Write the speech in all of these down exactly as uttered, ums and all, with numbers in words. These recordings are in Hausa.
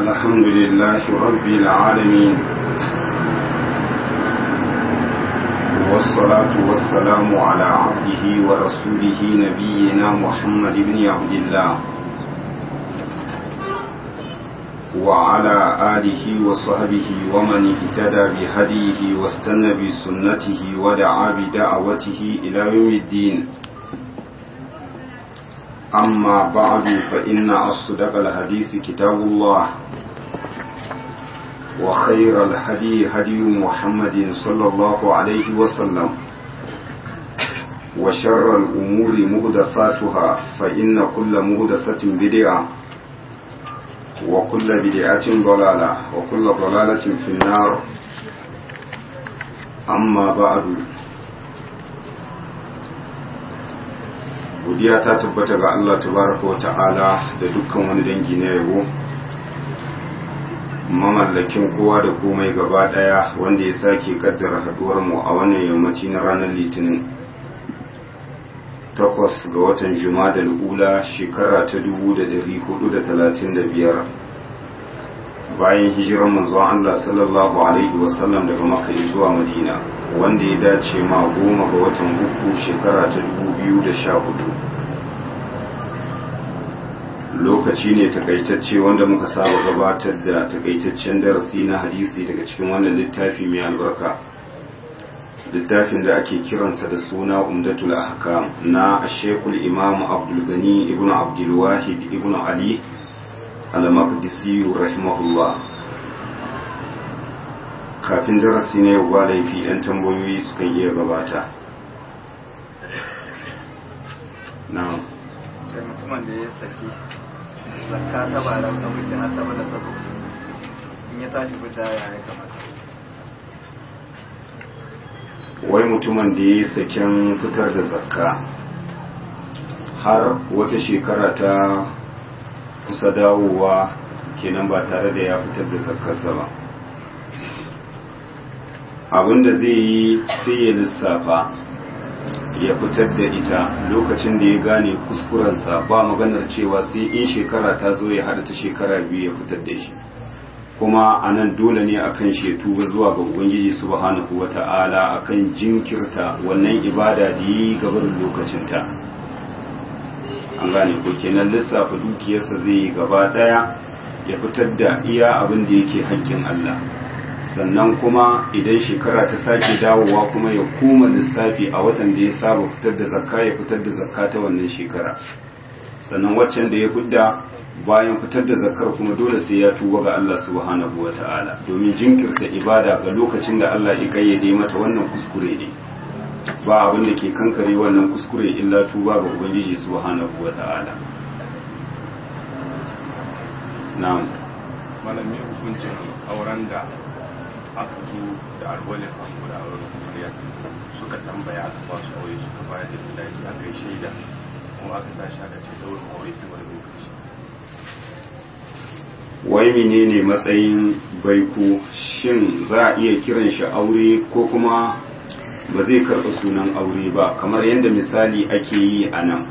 الحمد لله رب العالمين والصلاة والسلام على عبده ورسوله نبينا محمد بن عبد الله وعلى آله وصحبه ومن اهتدى بهديه واستنى بسنته ودعا بدعوته إلى يوم الدين. أما بعد فإن أصدق الحديث كتاب الله وخير الهدي هدي محمد صلى الله عليه وسلم وشر الأمور محدثاتها فإن كل محدثة بدعة وكل بدعة ضلالة وكل ضلالة في النار. أما بعد godiya ta tabbata ga Allah tabaraka wa ta'ala da dukkan wani dangi na yabo, mamallakin kowa da komai gaba daya, wanda ya sake kaddara haduwar mu a wannan yammaci na ranar litinin takwas ga watan Jumadal ula shekara ta dubu da dari hudu da talatin da biyar bayan hijirar manzon Allah sallallahu alaihi wasallam daga Makka zuwa Madina, wanda ya dace ma goma ga watan uku shekara ta dubu biyu da sha hudu. Lokaci ne takaitacce wanda muka saba gabatar da takaitaccen darasi na hadisi daga cikin wannan littafi mai albarka, littafin da ake kiransa da suna Umdatul Ahkam na Sheikhul Imam Abdul Gani ibn Abdul Wahid ibn Ali al-Maqdisi rahimahullah. Kafin darasi ne ba laifi yan tambayoyi sukan iya gabata. Na'am. Sai mutumin da ya saki zakka ta bara ta wuce har ta bada ta zo, in ya tashi fita ya yi kamata. Wai mutumin da ya saken fitar da zakka har wata shekara ta kusa dawowa kenan ba tare da ya fitar da zakkarsa ba, abinda zai yi sai ya lissafa ya fitar da ita lokacin da ya gane kuskurensa, ba maganar cewa sai in shekara ta zo ya hada ta shekara biyu ya fitar da shi. Kuma a nan dole ne akan shi ya tuba zuwa ga ubangiji subhanahu wata'ala akan jinkirta wannan ibada da yi gabarin lokacinta. An gane ko kenan lissafa dukiyarsa zai yi gaba daya ya fitar da iya abin da yake haƙƙin Allah, sannan kuma idan shekara ta sake dawowa kuma ya koma lissafi a watan da ya saba fitar da zakka ya fitar da zakka ta wannan shekara. Sannan waccan da ya fidda bayan fitar da zakkar kuma dole sai ya tuba ga Allah subhanahu wata'ala, domin jinkirta ibada ga lokacin da Allah ya kayyade mata wannan kuskure ne. Ba abin da ke kankare wannan kuskure illa tuba ga ubangiji subhanahu wata'ala. Na'am. Malamin hukuncin auren da aka zo da alwalin abu da auren kuriya suka tambaya aka ba su aure suka bayar da sadaki aka yi shaida kuma aka tashi aka ce daurin aure sai wani lokaci. Wai menene matsayin baiko? Shin za a iya kiran shi aure ko kuma ba zai karɓi sunan aure ba, kamar yadda misali ake yi a nan?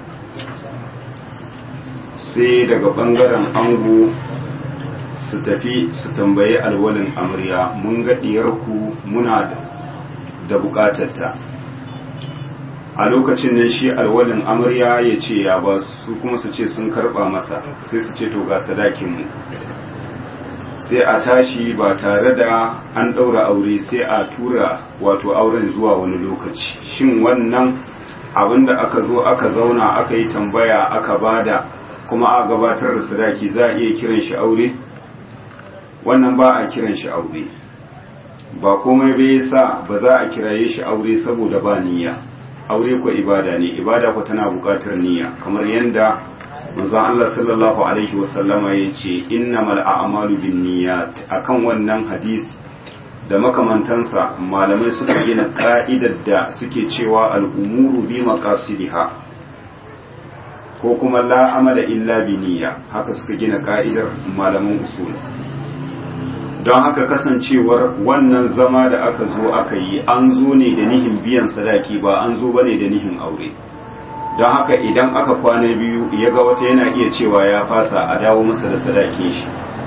Sai daga ɓangaren ango su tafi su tambayi alwalin amarya, mun ga diyarku muna da bukatarta. A lokacin nan shi alwalin amarya ya ce ya ba su, kuma su ce sun karba masa, sai su ce to ga sadakinmu. Sai a tashi ba tare da an ɗaura aure, sai a tura wato auren zuwa wani lokaci. Shin wannan abin da aka zo aka zauna aka yi tambaya aka bada kuma a gabatar da sadaki za a iya kiran shi aure? Wannan ba a kiran shi aure, ba komai bai sa ba za a kiraye shi aure saboda ba niyya. Aure ko ibada ne, ibada ko tana buƙatar niyya, kamar yanda manzon Allah sallallahu alaihi wasallama ya ce innamal a'malu binniyat. Akan wannan hadisi da makamantansa malamai suka gina ka'idar da suke cewa al'umuru bi maqasidiha, ko kuma la amala illa bi niyya, haka suka gina ka'idar malaman usul. Don haka kasancewar wannan zama da aka zo aka yi an zo ne da nihin biyan sadaki, ba an zo bane da nihin aure. Don haka idan aka kwana biyu ya ga wata yana iya cewa ya fasa a dawo masa da sadakin shi,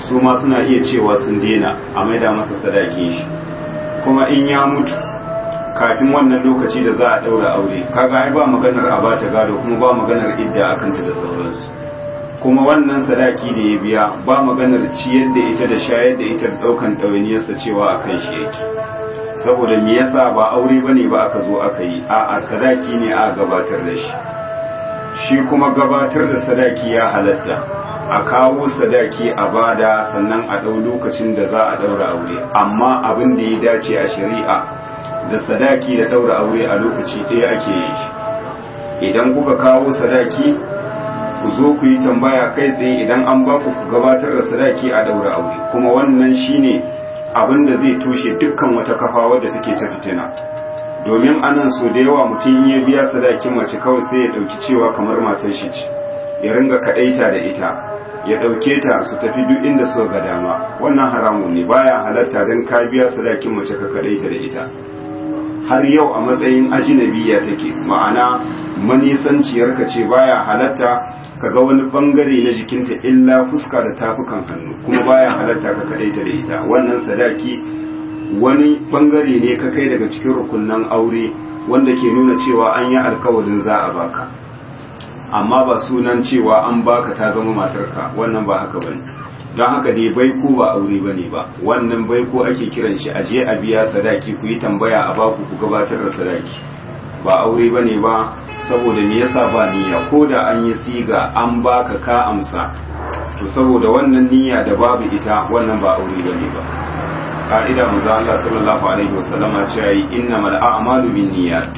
su ma suna iya cewa sun daina a maida masa sadakin shi. Kuma in ya mutu kafin wannan lokaci da za a daura aure kaga ai ba maganar a bata gado kuma ba maganar idda akan ta da sauransu. Kuma wannan sadaki da ya biya ba maganar ciyar da ita da shayar da ita da daukan ɗawainiyarsa cewa akan shi yake. Saboda me yasa ba aure bane ba aka zo aka yi, a'a sadaki ne a gabatar da shi. Shi kuma gabatar da sadaki ya halatta, a kawo sadaki a bada sannan a ɗau lokacin da za a ɗaura aure, amma abin da ya dace a shari'a da sadaki da ɗaura aure a lokaci ɗaya ake yi shi. Idan kuka kawo sadaki ku zo ku yi tambaya kai tsaye, idan an ba ku gabatar da sadaki a ɗaura aure, kuma wannan shine abin da zai toshe dukkan wata kafa wadda take ta fitina. Domin anan so da yawa mutum ya biya sadakin mace kawai sai ya ɗauki cewa kamar matar shi ce, ya ringa kaɗaita da ita, ya ɗauke ta su tafi duk inda so ga dama. Wannan haramun ne, baya halatta don ka biya sadakin mace ka kaɗaita da ita. Har yau a matsayin ajinabiya take, ma'ana manisanciyarka ce, baya halatta ka ga wani bangare na jikinta illa fuska da tafukan hannu, kuma baya halatta ka kaɗaita da ita. Wannan sadaki wani bangare ne ka kai daga cikin rukunnan aure wanda ke nuna cewa an yi alkawarin za a baka, amma ba sunan cewa an baka ta zama matarka, wannan ba haka bane. Don haka dai baiko ba aure bane ba, wannan baiko ake kiran shi aje a biya sadaki ku yi tambaya a baku ku gabatar da sadaki, ba aure bane ba. Saboda me yasa ba niyya, ko da an yi siga an baka ka amsa, to saboda wannan niyya da babu ita wannan ba aure bane ba. Ka'ida manzo Allah sallallahu alaihi wasallam ya ce innamal a'malu binniyat.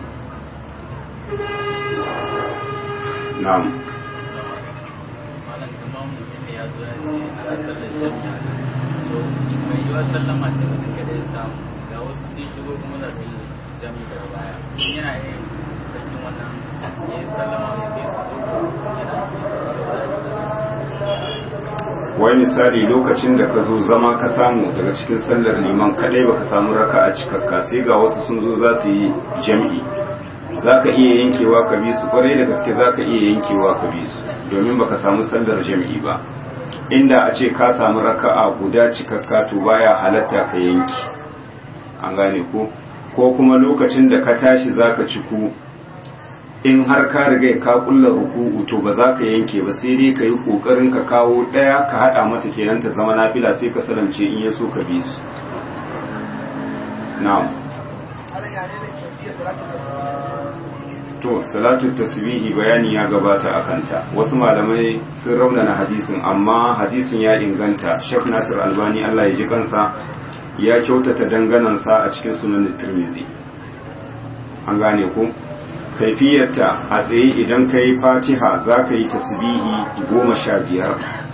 Na'am. Wai misali lokacin da ka zo zama ka samu daga cikin sallar liman kadai baka samu raka a cikakka, sai ga wasu sun zo za su yi jam'i, za ka iya yankewa ka bi su, kwarai da gaske za ka iya yankewa ka bi su domin baka samu sallar jam'i ba. Inda a ce ka samu raka'a guda cikakka to baya halatta ka yanki, an gane ko ko kuma lokacin da ka tashi za ka ciku, in har ka riga ka kulla ruku'u to ba za ka yanke ba, sai dai ka yi kokarin ka kawo daya ka hada mata kenan ta zama nafila, sai ka salamce in ya so ka bi su. Na'am. To salatu tasbihi bayani ya gabata akan ta, wasu malamai sun raunana hadisin amma hadisin ya inganta. Sheikh Nasir Albani Allah ya ji kansa ya kyautata danganansa a cikin sunan Tirmidhi, an gane ku. Kaifiyarta a tsaye idan ka yi fatiha za ka yi tasbihi goma sha biyar.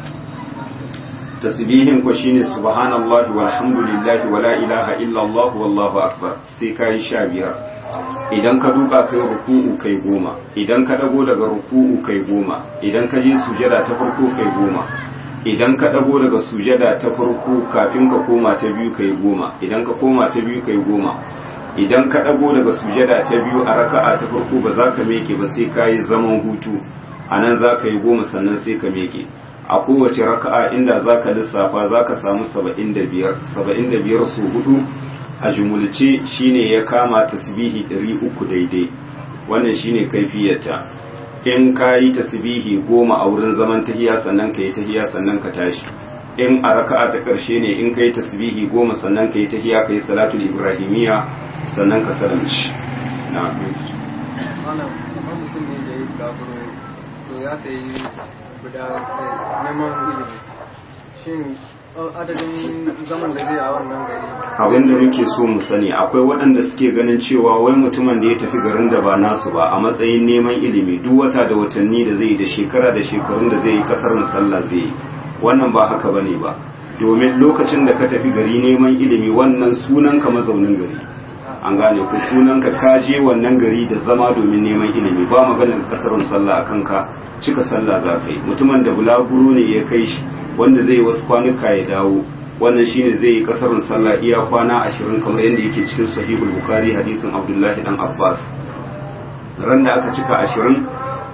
Tasbihin ku shine subhanallahi walhamdulillahi wala ilaha illallah wallahu akbar, sai ka yi sha biyar. Idan ka duka kai ruku'u kai goma, idan ka dago daga ruku'u kai goma, idan ka je sujada ta farko kai goma, idan ka dago daga sujada ta farko kafin ka koma ta biyu kai goma, idan ka koma ta biyu kai goma, idan ka ɗago daga sujada ta biyu a raka'a ta farko ba za ka meke ba sai ka yi zaman hutu, a nan za ka yi goma sannan sai ka meke. A kowace raka'a inda za ka lissafa za ka samu saba'in da biyar, saba'in da biyar su hudu a jumulce shine ya kama tasbihi ɗari uku daidai. Wannan shine kaifiyarta. In ka yi tasbihi goma a wurin zaman tahiya sannan ka yi tahiya sannan ka tashi. In a raka'a ta ƙarshe ne in ka yi tasbihi goma sannan ka yi tahiya ka yi salatul ibrahimiyya sannan ka salamci. Na malam kamar mutum ne da ya yi gaburo to ya ta yi guda neman ilimi, shin adadin zaman da zai a wannan gari? Abin da muke so mu sani, akwai waɗanda suke ganin cewa wai mutumin da ya tafi garin da ba nasu ba a matsayin neman ilimi duk wata da watanni da zai yi da shekara da shekarun da zai yi kasar musalla zai yi, wannan ba haka bane ba. Domin lokacin da ka tafi gari neman ilimi wannan sunan ka mazaunin gari, an gane ku, sunan ka kaje wannan gari da zama domin neman ilimi, ba maganar kasarun sallah akan ka, cika sallah za ka yi. Mutumin da bulaguro ne ya kai shi wanda zai wasu kwanuka ya dawo, wannan shine zai yi kasarun sallah iya kwana ashirin kamar yadda yake cikin sahihul bukhari hadisin abdullahi dan abbas. Ran da aka cika ashirin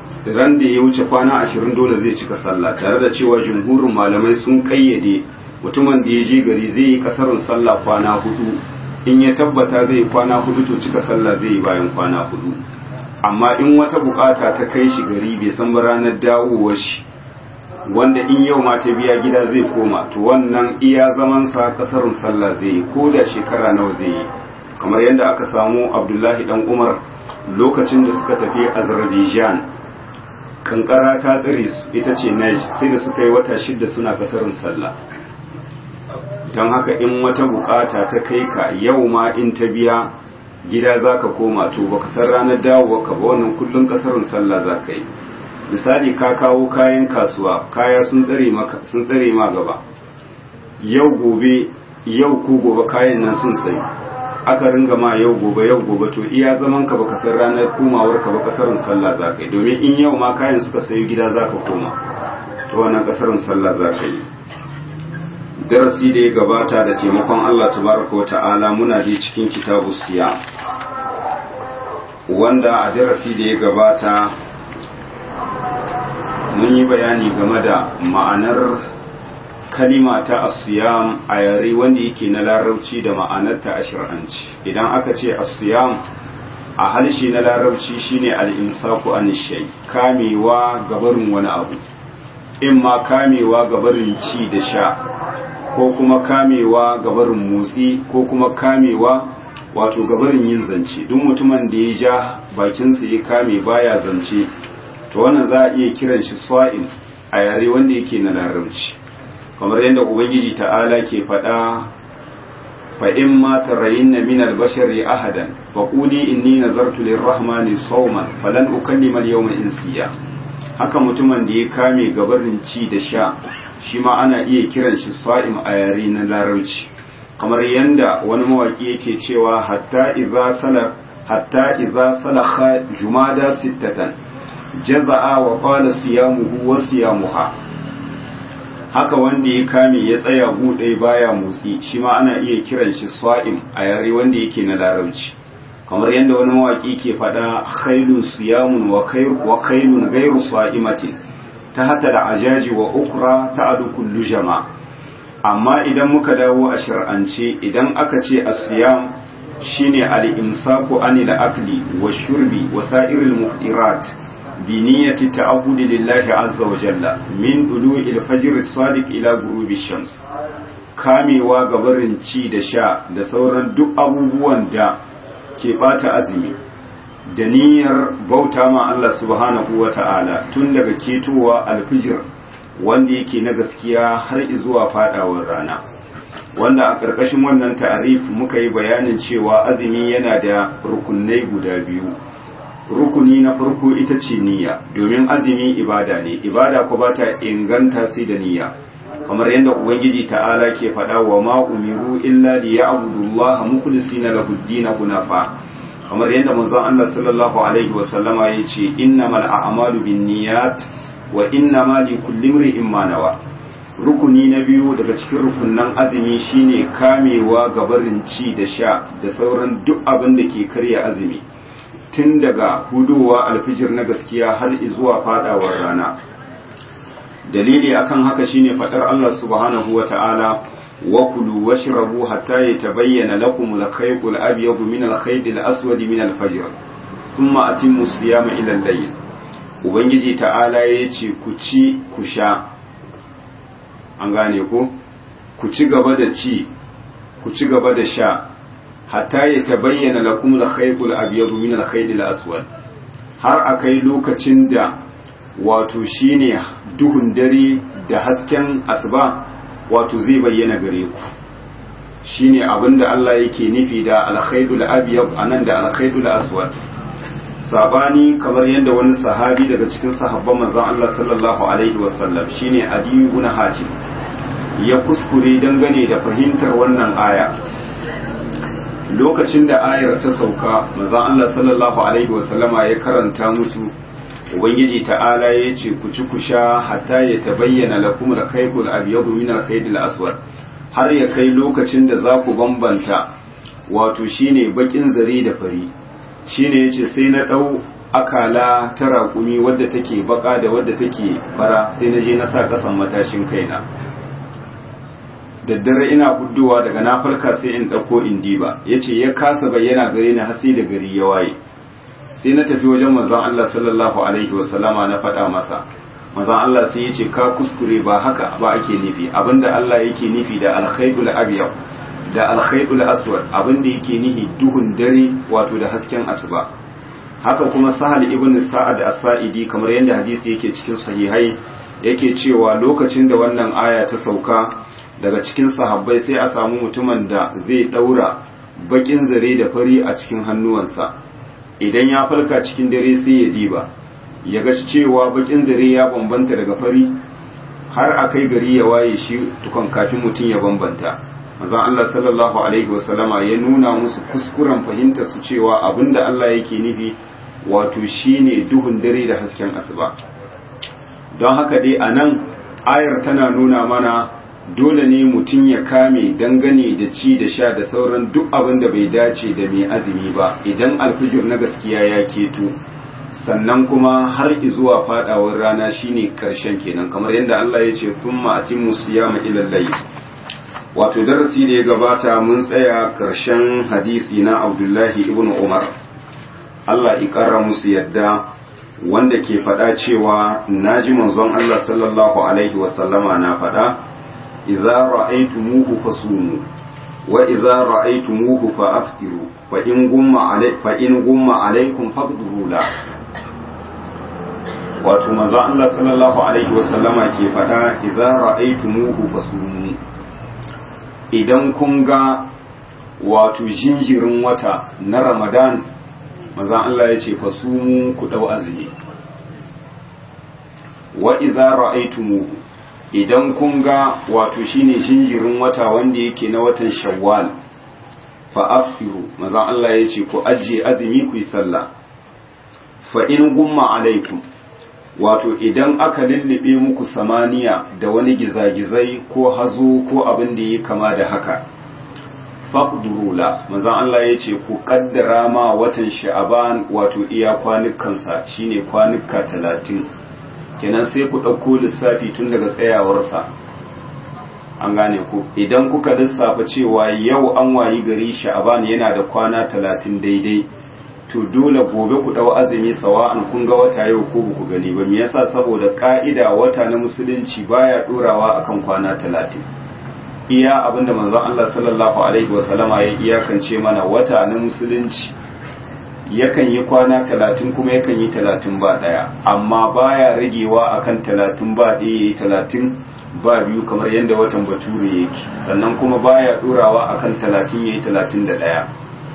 ran da ya wuce kwana ashirin dole zai cika sallah, tare da cewa jumhurin malamai sun kayyade mutumin da ya je gari zai yi kasarun sallah kwana hudu, in ya tabbata zai yi kwana hudu to cika sallah zai yi bayan kwana hudu. Amma in wata bukata ta kai shi gari bai san ranar dawowar shi, wanda in yau ma ta biya gida zai koma, to wannan iya zamansa kasarun sallah zai yi ko da shekara nawa zai yi, kamar yadda aka samu Abdullahi dan Umar lokacin da suka tafi Azerbaijan, kankara ta tsire su ita ce Najd, sai da suka yi wata shida suna kasarun sallah. don haka in wata bukata ta kai ka yau ma in ta biya gida za ka koma, to baka san ranar dawowa ka ba, wannan kullum kasarun sallah za ka yi. Misali ka kawo kayan kasuwa, kaya sun tsare ma gaba, yau gobe yau ko gobe kayan nan sun sayi, aka ringa ma yau gobe yau gobe, to iya zaman ka baka san ranar komawar ka ba, kasarun sallah za ka yi. Domin in yau ma kayan suka sayi gida za ka koma, to wannan kasarun sallah za ka yi. Darasi da ya gabata da taimakon Allah tabaraka wa ta'ala muna je cikin kitabu siya, wanda a darasi da ya gabata mun yi bayani game da ma'anar kalima ta asiyam a yare wanda yake na larabci da ma'anarta a shir'anci. Idan aka ce asiyam a harshe na larabci shine al-imsaku an shay, kamewa gabarin wani abu, in ma kamewa gabarin ci da sha, ko kuma kamewa gabarin motsi, ko kuma kamewa wato gabarin yin zance. Duk mutumin da ya ja bakinsa ya kame baya zance, to wannan za a iya kiran shi sa'in a yare wanda yake na larabci, kamar yadda ubangiji ta'ala ke faɗa, fa in ma tarayinna min al-bashari ahadan fa quli inni nazartu lir-rahmani sawman falan ukallima al-yawma insiya. Haka mutumin da ya kame gabarin ci da sha, shi ma ana iya kiran shi sa'im a yare na larabci, kamar yanda wani mawaki yake cewa hatta idza sala hatta idza salakha jumada sittatan jaza'a wa qala siyamuhu wa siyamuha. Haka wanda ya kame ya tsaya buɗe baya motsi, shi ma ana iya kiran shi sa'im a yare wanda yake na larabci, kamar yadda wani mawaki ke faɗa khailun siyamun wa khailun ghairu sa'imatin ta hata da ajaji wa ukra ta adu kullu jama. Amma idan muka dawo a shar'ance, idan aka ce as-siyam shine al-imsaku anil akli wa shurbi wa sa'iril muqtirat bi niyyati ta'abbudi lillahi azza wa jalla min dulu'il fajr as-sadiq ila ghurubi shams, kamewa gabarin ci da sha da sauran duk abubuwan da ke bata azumi da niyyar bauta ma Allah subhanahu wa ta'ala tun daga ketowa alfijir wanda yake na gaskiya har zuwa fadawar rana, wanda a ƙarƙashin wannan ta'arif muka yi bayanin cewa azumi yana da rukunai guda biyu. Rukuni na farko ita ce niyya, domin azumi ibada ne, ibada ko ba ta inganta sai da niyya, kamar yadda ubangiji ta'ala ke faɗa wa ma umiru illa liya'budullaha mukhlisina lahu ad-din hunafa, kamar yadda manzon Allah sallallahu alaihi wa sallama yace innamal a'malu binniyat wa innamal likulli imrin ma nawa. Rukuni na biyu daga cikin rukunnan azumi shine kamewa gabarin ci da sha da sauran duk abin da ke karya azumi, tun daga hudowa alfijir na gaskiya har zuwa fadawar rana. Dalili akan haka shine fadar Allah subhanahu wa ta'ala wa kulu washrabu hatta yatabayyana lakum al-khayt al-abyad min al-khayt al-aswad min al-fajr thumma atimmu siyama ila al-layl. Ubangiji ta'ala yace ku ci ku sha, an gane ko, ku ci gaba da ci ku ci gaba da sha hatta yatabayyana lakum al-khayt al-abyad min al-khayt al-aswad, har akai lokacin da wato shine duhun dare da hasken asuba wato zai bayyana gare ku. Shine abinda Allah yake nufi da al-khaydul abyad anan da al-khaydul aswad. Sabani kamar yadda wani sahabi daga cikin sahabban manzon Allah sallallahu alaihi wasallam shine Adi ibn Hatim ya kuskure dangane da fahimtar wannan aya. Lokacin da ayar ta sauka, manzon Allah sallallahu alaihi wasallama ya karanta musu, ubangiji ta'ala ya ce ku ci ku sha hatta ya tabayyana lakum al-khaytul abyad min al-khaytil aswad, har ya kai lokacin da za ku bambanta wato shine bakin zare da fari. Shine yace sai na dau akala ta raƙumi wadda take baka da wadda take fara sai na je na sa kasan matashin kaina daddare ina huddowa daga na farka sai in ɗauko in diba ya ce ya kasa bayyana gare ni har sai da gari ya waye sai na tafi wajen manzon Allah sallallahu alaihi wasallama na faɗa masa manzon Allah sai ya ce ka kuskure ba haka ba ake nufi abinda Allah yake nufi da alkhaydul abyad da alkhaydul aswad abinda yake nufi duhun dare wato da hasken asuba haka kuma Sahal ibn Sa'ad as-Sa'idi kamar yadda hadisi yake cikin sahihai yake cewa lokacin da wannan aya ta sauka daga cikin sahabbai sai a samu mutumin da zai daura bakin zare da fari a cikin hannuwansa idan ya farka cikin dare sai ya diba ya ga cewa bakin zare ya bambanta daga fari har akai gari ya waye shi tukun kafin mutum ya bambanta manzon Allah sallallahu alaihi wasallama ya nuna musu kuskuren fahimtar su cewa abinda Allah yake nufi wato shine duhun dare da hasken asuba don haka dai anan ayar tana nuna mana dole ne mutum ya kame dangane da ci da sha da sauran duk abin da bai dace da mai azumi ba idan alfijir na gaskiya ya keto sannan kuma har zuwa fadawar rana shine karshen kenan kamar yadda Allah ya ce thumma atimmu siyama ila layl wato darasi da ya gabata mun tsaya karshen hadisi na Abdullahi ibn Umar Allah ya kara musu yadda wanda ke faɗa cewa naji manzon Allah sallallahu alaihi wasallama na faɗa idza ra'aytumuhu fasumu wa idza ra'aytumuhu fa'aftiru fa in gumma alai fa in gumma alaikum faqduru la wato manzo Allah sallallahu alaihi wasallama ke fada idza ra'aytumuhu fasumu idan kun ga wato jinjirin wata na Ramadan manzo Allah yace fasumu ku dau azumi wa idza ra'aytumuhu idan kun ga wato shine jinjirin wata wanda yake na watan shawwal fa afiru maza Allah ya ce ku ajiye azumi ku yi sallah fa in gumma alaikum wato idan aka lullube muku samaniya da wani gizagizai ko hazo ko abin da ya kama da haka faqduru la maza Allah ya ce ku kaddara ma watan sha'aban wato iya kwanukansa shine kwanuka talatin kenan sai ku ɗauko lissafi tun daga tsayawarsa an gane ku idan kuka lissafa cewa yau an wayi gari sha'aban yana da kwana talatin daidai to dole gobe ku ɗau azumi sawa'an kun ga wata yau ko ba ku gani ba me yasa saboda ka'ida wata na musulunci baya ɗorawa akan kwana talatin iya abinda manzon Allah sallallahu alaihi wasallama ya iyakance mana wata na musulunci yakan yi kwana talatin kuma yakan yi talatin ba daya amma baya ragewa akan talatin ba daya yayi talatin ba biyu kamar yadda watan bature yake sannan kuma baya durawa akan talatin yayi talatin da daya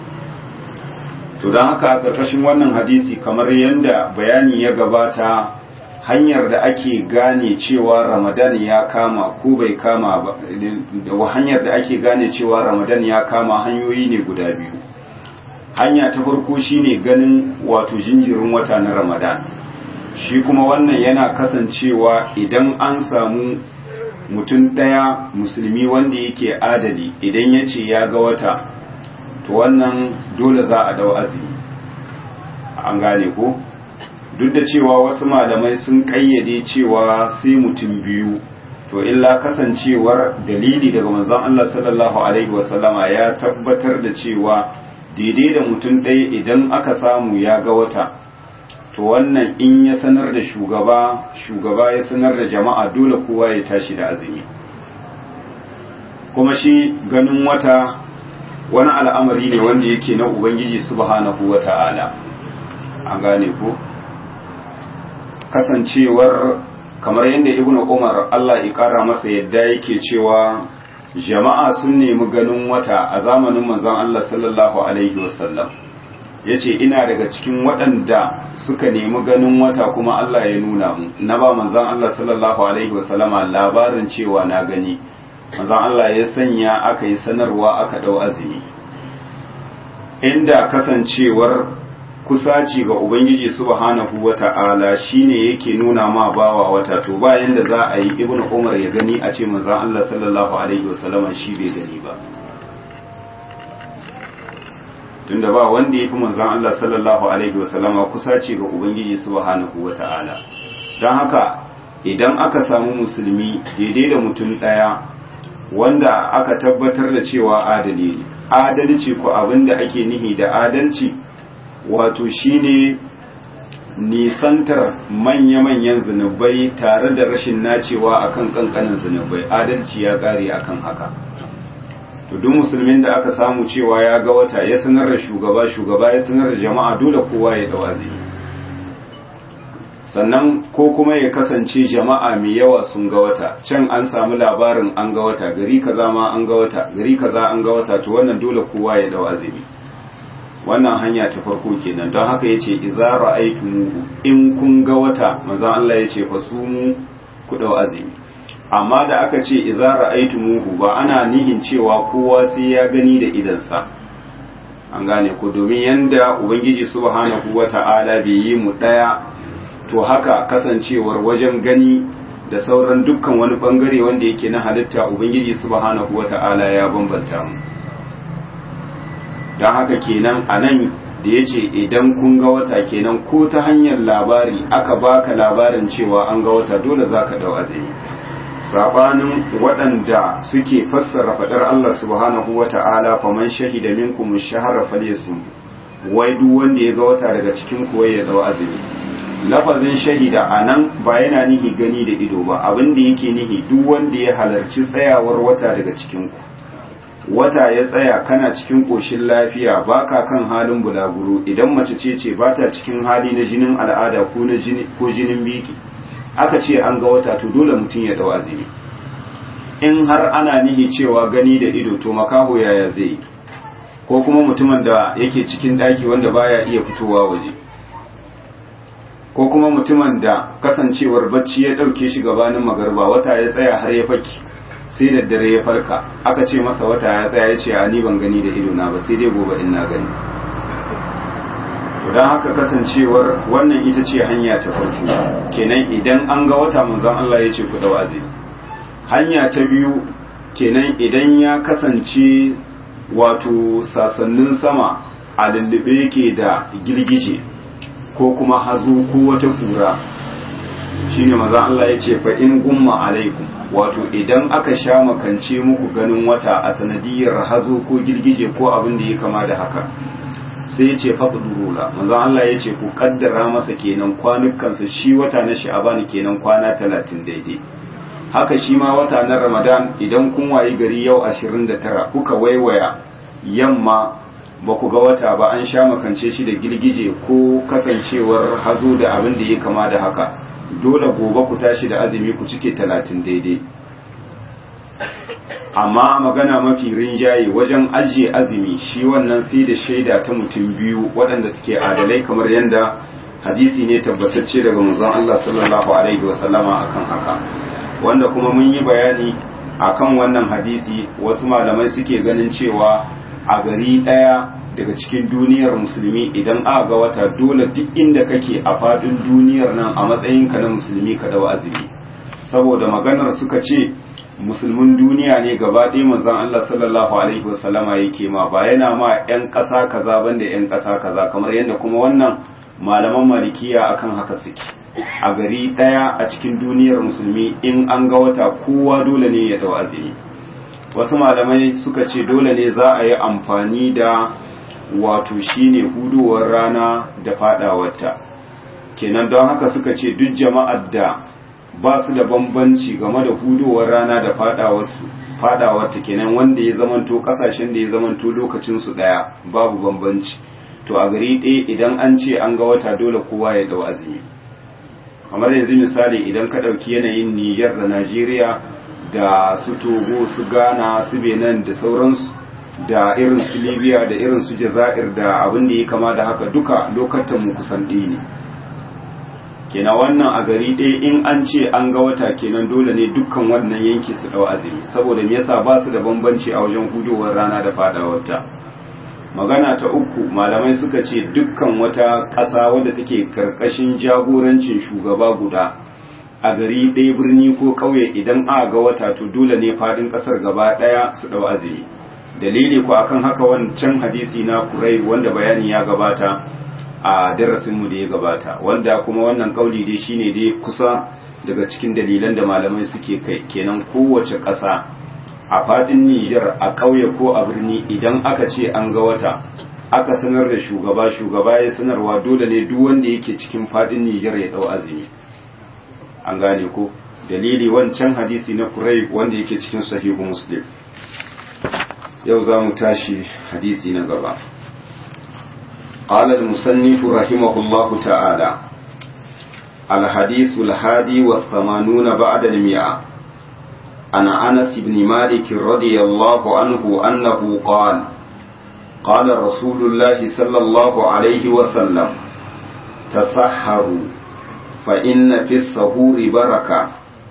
to don haka karkashin wannan hadisi kamar yadda bayani ya gabata hanyar da ake gane cewa Ramadan ya kama ko bai kama ba hanyar da ake gane cewa Ramadan ya kama hanyoyi ne guda biyu hanya ta farko shine ganin wato jinjirin wata na Ramadan shi kuma wannan yana kasancewa idan an samu mutum ɗaya musulmi wanda yake adali idan ya ce ya ga wata to wannan dole za a dau azumi an gane ko duk da cewa wasu malamai sun kayyade cewa sai mutum biyu to illa kasancewar dalili daga manzon Allah sallallahu alaihi wasallama ya tabbatar da cewa daidai da mutum ɗaya idan aka samu ya ga wata to wannan in ya sanar da shugaba shugaba ya sanar da jama'a dole kowa ya tashi da azumi kuma shi ganin wata wani al'amari ne wanda yake na ubangiji subhanahu wata'ala an gane ko kasancewar kamar yadda ibnu umar Allah ya kara masa yadda yake cewa jama'a sun nemi ganin wata a zamanin manzon Allah sallallahu alaihi wasallam yace ina daga cikin waɗanda suka nemi ganin wata kuma Allah ya nuna mu na ba manzon Allah sallallahu alaihi wasallama labarin cewa na gani manzon Allah ya sanya aka yi sanarwa aka dau azumi inda kasancewar kusaci ga ubangiji subhanahu wata'ala shine yake nuna ma bawa wata to bayan da za a yi ibnu umar ya gani a ce manzon Allah sallallahu alaihi wasallama shi bai gani ba tunda ba wanda ya fi manzon Allah sallallahu alaihi wasallama kusa ce ga ubangiji subhanahu wata'ala. don haka idan aka samu musulmi daidai da mutum ɗaya wanda aka tabbatar da cewa adali ne, adalci ko abinda ake nihi da adalci wato shine nisantar manya-manyan zunubai tare da rashin nacewa akan kankanin zunubai, adalci ya kare akan haka. To duk musulmin da aka samu cewa ya ga wata ya sanar da shugaba, shugaba ya sanar da jama'a, dole kowa ya dawa zai. Sannan ko kuma ya kasance jama'a mai yawa sun ga wata, can an samu labarin an ga wata, gari kaza ma an ga wata, gari kaza an ga wata, to wannan dole kowa ya dawa zai. Wannan hanya ta farko kenan. Don haka yace idza ra'aytumuhu, in kun ga wata, manzon Allah yace fasumu ku dau azumi. Amma da aka ce idza ra'aytumuhu ba ana nihin cewa kowa sai ya gani da idansa, an gane ko, domin yanda ubangiji subhanahu wata'ala bai yi mu daya, to haka kasancewar wajen gani da sauran dukkan wani bangare wanda yake na halitta ubangiji subhanahu wata'ala ya bambanta mu. don haka kenan a nan da ya ce idan kun ga wata, kenan ko ta hanyar labari aka baka labarin cewa an ga wata, dole za ka dau azumi. Sabanin waɗanda suke fassara faɗar Allah subhanahu wa ta'ala faman shahida minkum shahara falyasum, wai duk wanda ya ga wata daga cikin ku ya dau azumi. Lafazin shahida a nan ba yana nihi gani da ido ba, abin da yake nihi duk wanda ya halarci tsayawar wata daga cikin ku. Wata ya tsaya kana cikin ƙoshin lafiya, baka kan halin bulaguro, idan mace ce ce ba ta cikin hali na jinin al'ada ko na jini ko jinin biki, aka ce an ga wata, to dole mutum ya dau azumi. In har ana nihi cewa gani da ido, to makaho yaya zai, ko kuma mutumin da yake cikin ɗaki wanda baya iya fitowa waje, ko kuma mutumin da kasancewar bacci ya ɗauke shi gabanin magarba, wata ya tsaya har ya faki, sai da dare ya farka, aka ce masa wata ya tsaya, ya ce a ni ban gani da ido na ba, sai dai gobe in na gani. Don haka kasancewar wannan ita ce hanya ta farko, kenan idan an ga wata manzon Allah ya ce ku dau azumi. Hanya ta biyu kenan idan ya kasance wato sasannin sama a lullube yake da girgije ko kuma hazo ko wata kura, shine manzon Allah ya ce fa in gumma alaikum, wato idan aka sha makance muku ganin wata a sanadiyar hazo ko girgije ko abin da ya kama da haka, sai ya ce faqdurula, manzon Allah ya ce ku kaddara masa kenan kwanukansa, shi wata na sha'aban kenan kwana talatin daidai. Haka shi ma wata na ramadan idan kun wayi gari yau ashirin da tara kuka waiwaya yamma ba ku ga wata ba, an sha makance shi da girgije ko kasancewar hazo da abin da ya kama da haka, dole gobe ku tashi da azumi ku cike talatin daidai. Amma magana mafi rinjaye wajen ajiye azumi, shi wannan sai da shaida ta mutum biyu waɗanda suke adalai, kamar yadda hadisi ne tabbatacce daga manzon Allah sallallahu alaihi wasallama akan haka, wanda kuma mun yi bayani akan wannan hadisi. Wasu malamai suke ganin cewa a gari ɗaya daga cikin duniyar musulmi idan aka ga wata, dole duk inda kake a fadin duniyar nan a matsayinka na musulmi ka dau azumi, saboda maganar suka ce musulmin duniya ne gaba ɗaya manzon Allah sallallahu alaihi wasallama yake ma, ba yana ma ƴan ƙasa kaza banda ƴan ƙasa kaza, kamar yadda kuma wannan malaman malikiya akan haka suke. A gari ɗaya a cikin duniyar musulmi in an ga wata, kowa dole ne ya dau azumi. Wasu malamai suka ce dole ne za a yi amfani da wato shine hudowar rana da fadawarta, kenan don haka suka ce duk jama'ar da ba su da bambanci game da hudowar rana da fadawarsu fadawarta, kenan wanda ya zamanto kasashen da ya zamanto lokacin su daya babu bambanci, to a gari ɗaya idan an ce an ga wata dole kowa ya dau azumi. Kamar yanzu misali idan ka ɗauki yanayin Niger da Najeriya da su Togo, su Ghana, su Benin da sauransu, da irin su Libya da irin su Jazair da abin da ya kama da haka, duka lokacin mu kusan ɗaya ne. Kenan wannan a gari ɗaya in an ce an ga wata, kenan dole ne dukkan wannan yanki su ɗau azumi, saboda me yasa ba su da bambanci a wajen hudowar rana da fadawarta. Magana ta uku, malamai suka ce dukkan wata ƙasa wadda take karkashin jagorancin shugaba guda a gari ɗaya, birni ko ƙauye, idan aka ga wata to dole ne fadin ƙasar gaba ɗaya su ɗau azumi. dalili ko akan haka wancan hadisi na Qurayb wanda bayani ya gabata a darasinmu da ya gabata, wanda kuma wannan kauli dai shine dai kusa daga cikin dalilan da malamai suke kai. Kenan kowace ƙasa a fadin Nijar, a ƙauye ko a birni, idan aka ce an ga wata aka sanar da shugaba, shugaba ya sanarwa, dole ne duk wanda yake cikin fadin Nijar ya dau azumi. An gane ko dalili wancan hadisi na Qurayb wanda yake cikin sahihu Muslim. yau za mu tashi hadisi na gaba. قال المصنف رحمه الله تعالى الحديث الحادي والثمانون بعد المئة عن أنس بن مالك رضي الله عنه أنه قال قال رسول الله صلى الله عليه وسلم تسحروا فإن في السحور بركة.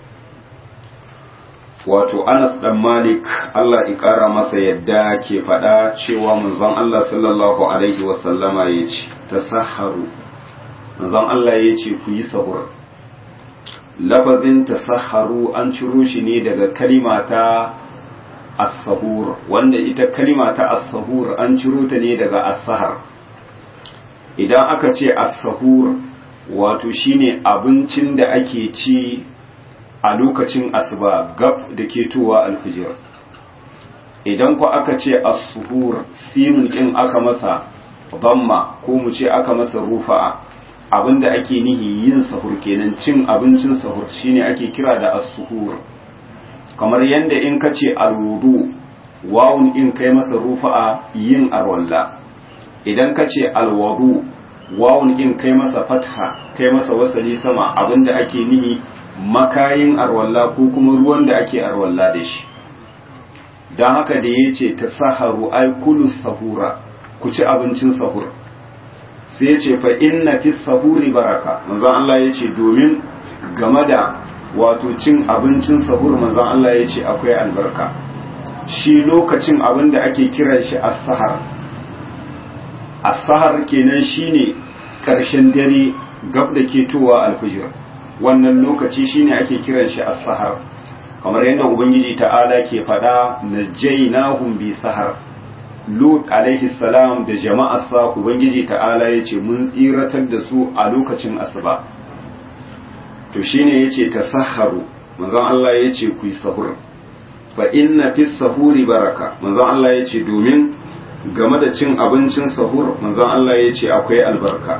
wato Anas dan Malik Allah ya kara masa yadda ke faɗa cewa manzon Allah sallallahu alaihi wasallama yace tasahharu, manzon Allah yace ku yi sahur. Lafazin tasahharu an ciro shi ne daga kalima ta as-sahur, wanda ita kalima ta as-sahur an ciro ta ne daga as-sahar. Idan aka ce as-sahur wato shine abincin da ake ci a lokacin asuba gab da ketowa alfijir. Idan ku aka ce as-suhur, sinun din aka masa damma ko mu ce aka masa rufa'a, abinda ake nihi yin sahur kenan, cin abincin sahur shine ake kira da as-suhur. Kamar yanda in ka ce al-wudu, wawun in kai masa rufa'a yin arwalla. Idan ka ce al-wudu, wawun in kai masa fatha kai masa wasali sama, abinda ake nihi makayin arwalla ko kuma ruwan da ake arwalla da shi. don haka da ya ce ta saharu ai kulu sahura, ku ci abincin sahur. sai ya ce fa inna fi sahuri baraka, manzon Allah ya ce domin game da wato cin abincin sahur manzon Allah ya ce akwai albarka. shi lokacin abin da ake kiran shi as-sahar, as-sahar kenan shine karshen dare gab da ketowa alfijir, wannan lokaci shine ake kiran shi as-sahar. kamar yadda ubangiji ta'ala ke fada najaynahum bi sahar, lut alaihi salam da jama'arsa ubangiji ta'ala yace mun tsiratar da su a lokacin asuba. to shine yace tasahharu, manzon Allah yace ku yi sahur. fa inna fi sahuri baraka, manzon Allah yace domin game da cin abincin sahur manzon Allah yace akwai albarka.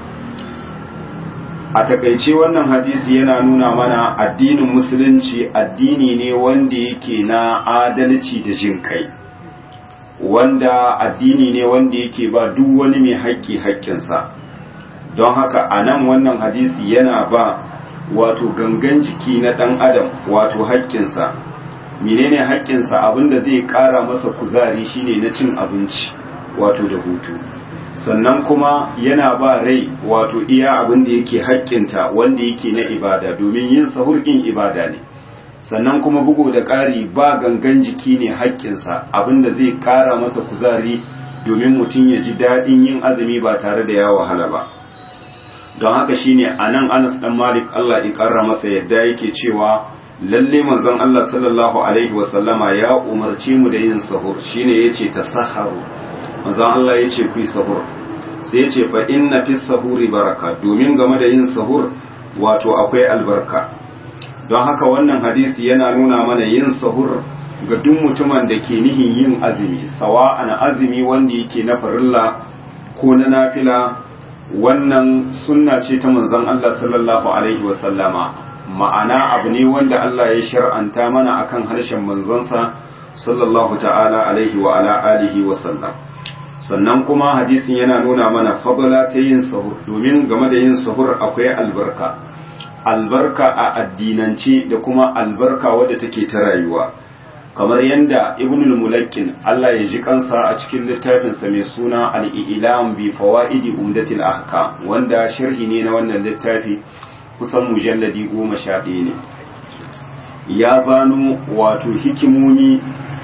a takaice wannan hadisi yana nuna mana addinin musulunci addini ne wanda yake na adalci da jin kai, wanda addini ne wanda yake ba duk wani mai haƙƙi haƙƙinsa. don haka a nan wannan hadisi yana ba wato gangan jiki na ɗan adam wato haƙƙinsa. menene haƙƙinsa? abinda zai ƙara masa kuzari shine na cin abinci wato da hutu. sannan kuma yana ba rai wato iya abin da yake haƙƙinta wanda yake na ibada, domin yin sahur ɗin ibada ne. sannan kuma bugu da ƙari ba gangan jiki ne haƙƙinsa, abin da zai ƙara masa kuzari domin mutum ya ji daɗin yin azumi ba tare da ya wahala ba. don haka shine anan Anas dan Malik Allah ya ƙara masa yadda yake cewa lalle manzon Allah sallallahu alaihi wasallama ya umarce mu da yin sahur, shine yace tasahharu, manzon Allah yace ku yi sahur. sai yace fa inna fi sahuri baraka, domin game da yin sahur wato akwai albarka. don haka wannan hadisi yana nuna mana yin sahur ga duk mutumin da ke nihin yin azumi, sawa'an azumi wanda yake na farilla ko na nafila. wannan sunna ce ta manzon Allah sallallahu alaihi wasallama, ma'ana abu ne wanda Allah ya shar'anta mana akan harshen manzonsa sallallahu ta'ala alaihi wa ala alihi wa sallam. sannan kuma hadisin yana nuna mana fadla ta yin sahur, domin game da yin sahur akwai albarka, albarka a addinance da kuma albarka wadda take ta rayuwa. kamar yadda ibnul mulakkin Allah ya ji kansa a cikin littafinsa mai suna al-i'lam bi fawaidi umdatil ahkam, wanda sharhi ne na wannan littafi kusan mujalladi goma sha ɗaya ne. ya zano wato hikimomi,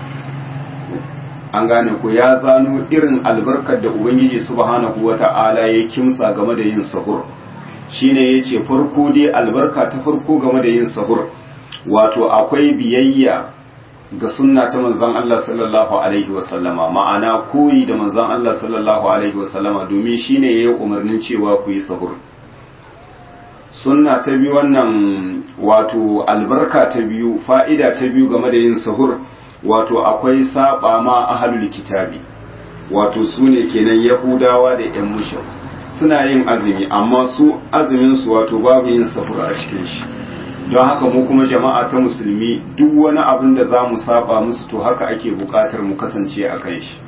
an gane ko ya zano irin albarkar da ubangiji subhanahu wata'ala ya kimsa game da yin sahur. shine yace farko dai albarka ta farko game da yin sahur wato akwai biyayya ga sunna ta manzon Allah sallallahu alaihi wasallama, ma'ana koyi da manzon Allah sallallahu alaihi wasallama, domin shine yayi umarnin cewa ku yi sahur. Sunna ta biyu wannan wato albarka ta biyu, fa'ida ta biyu game da yin sahur, wato akwai saba ma ahlul kitabi, wato sune kenan Yahudawa da ƴan mushrik, suna yin azumi amma su azumin su wato babu yin sahur a cikin shi. Don haka mu kuma jama'a ta musulmi duk wani abin da za mu saba musu to haka ake bukatar mu kasance a kan shi.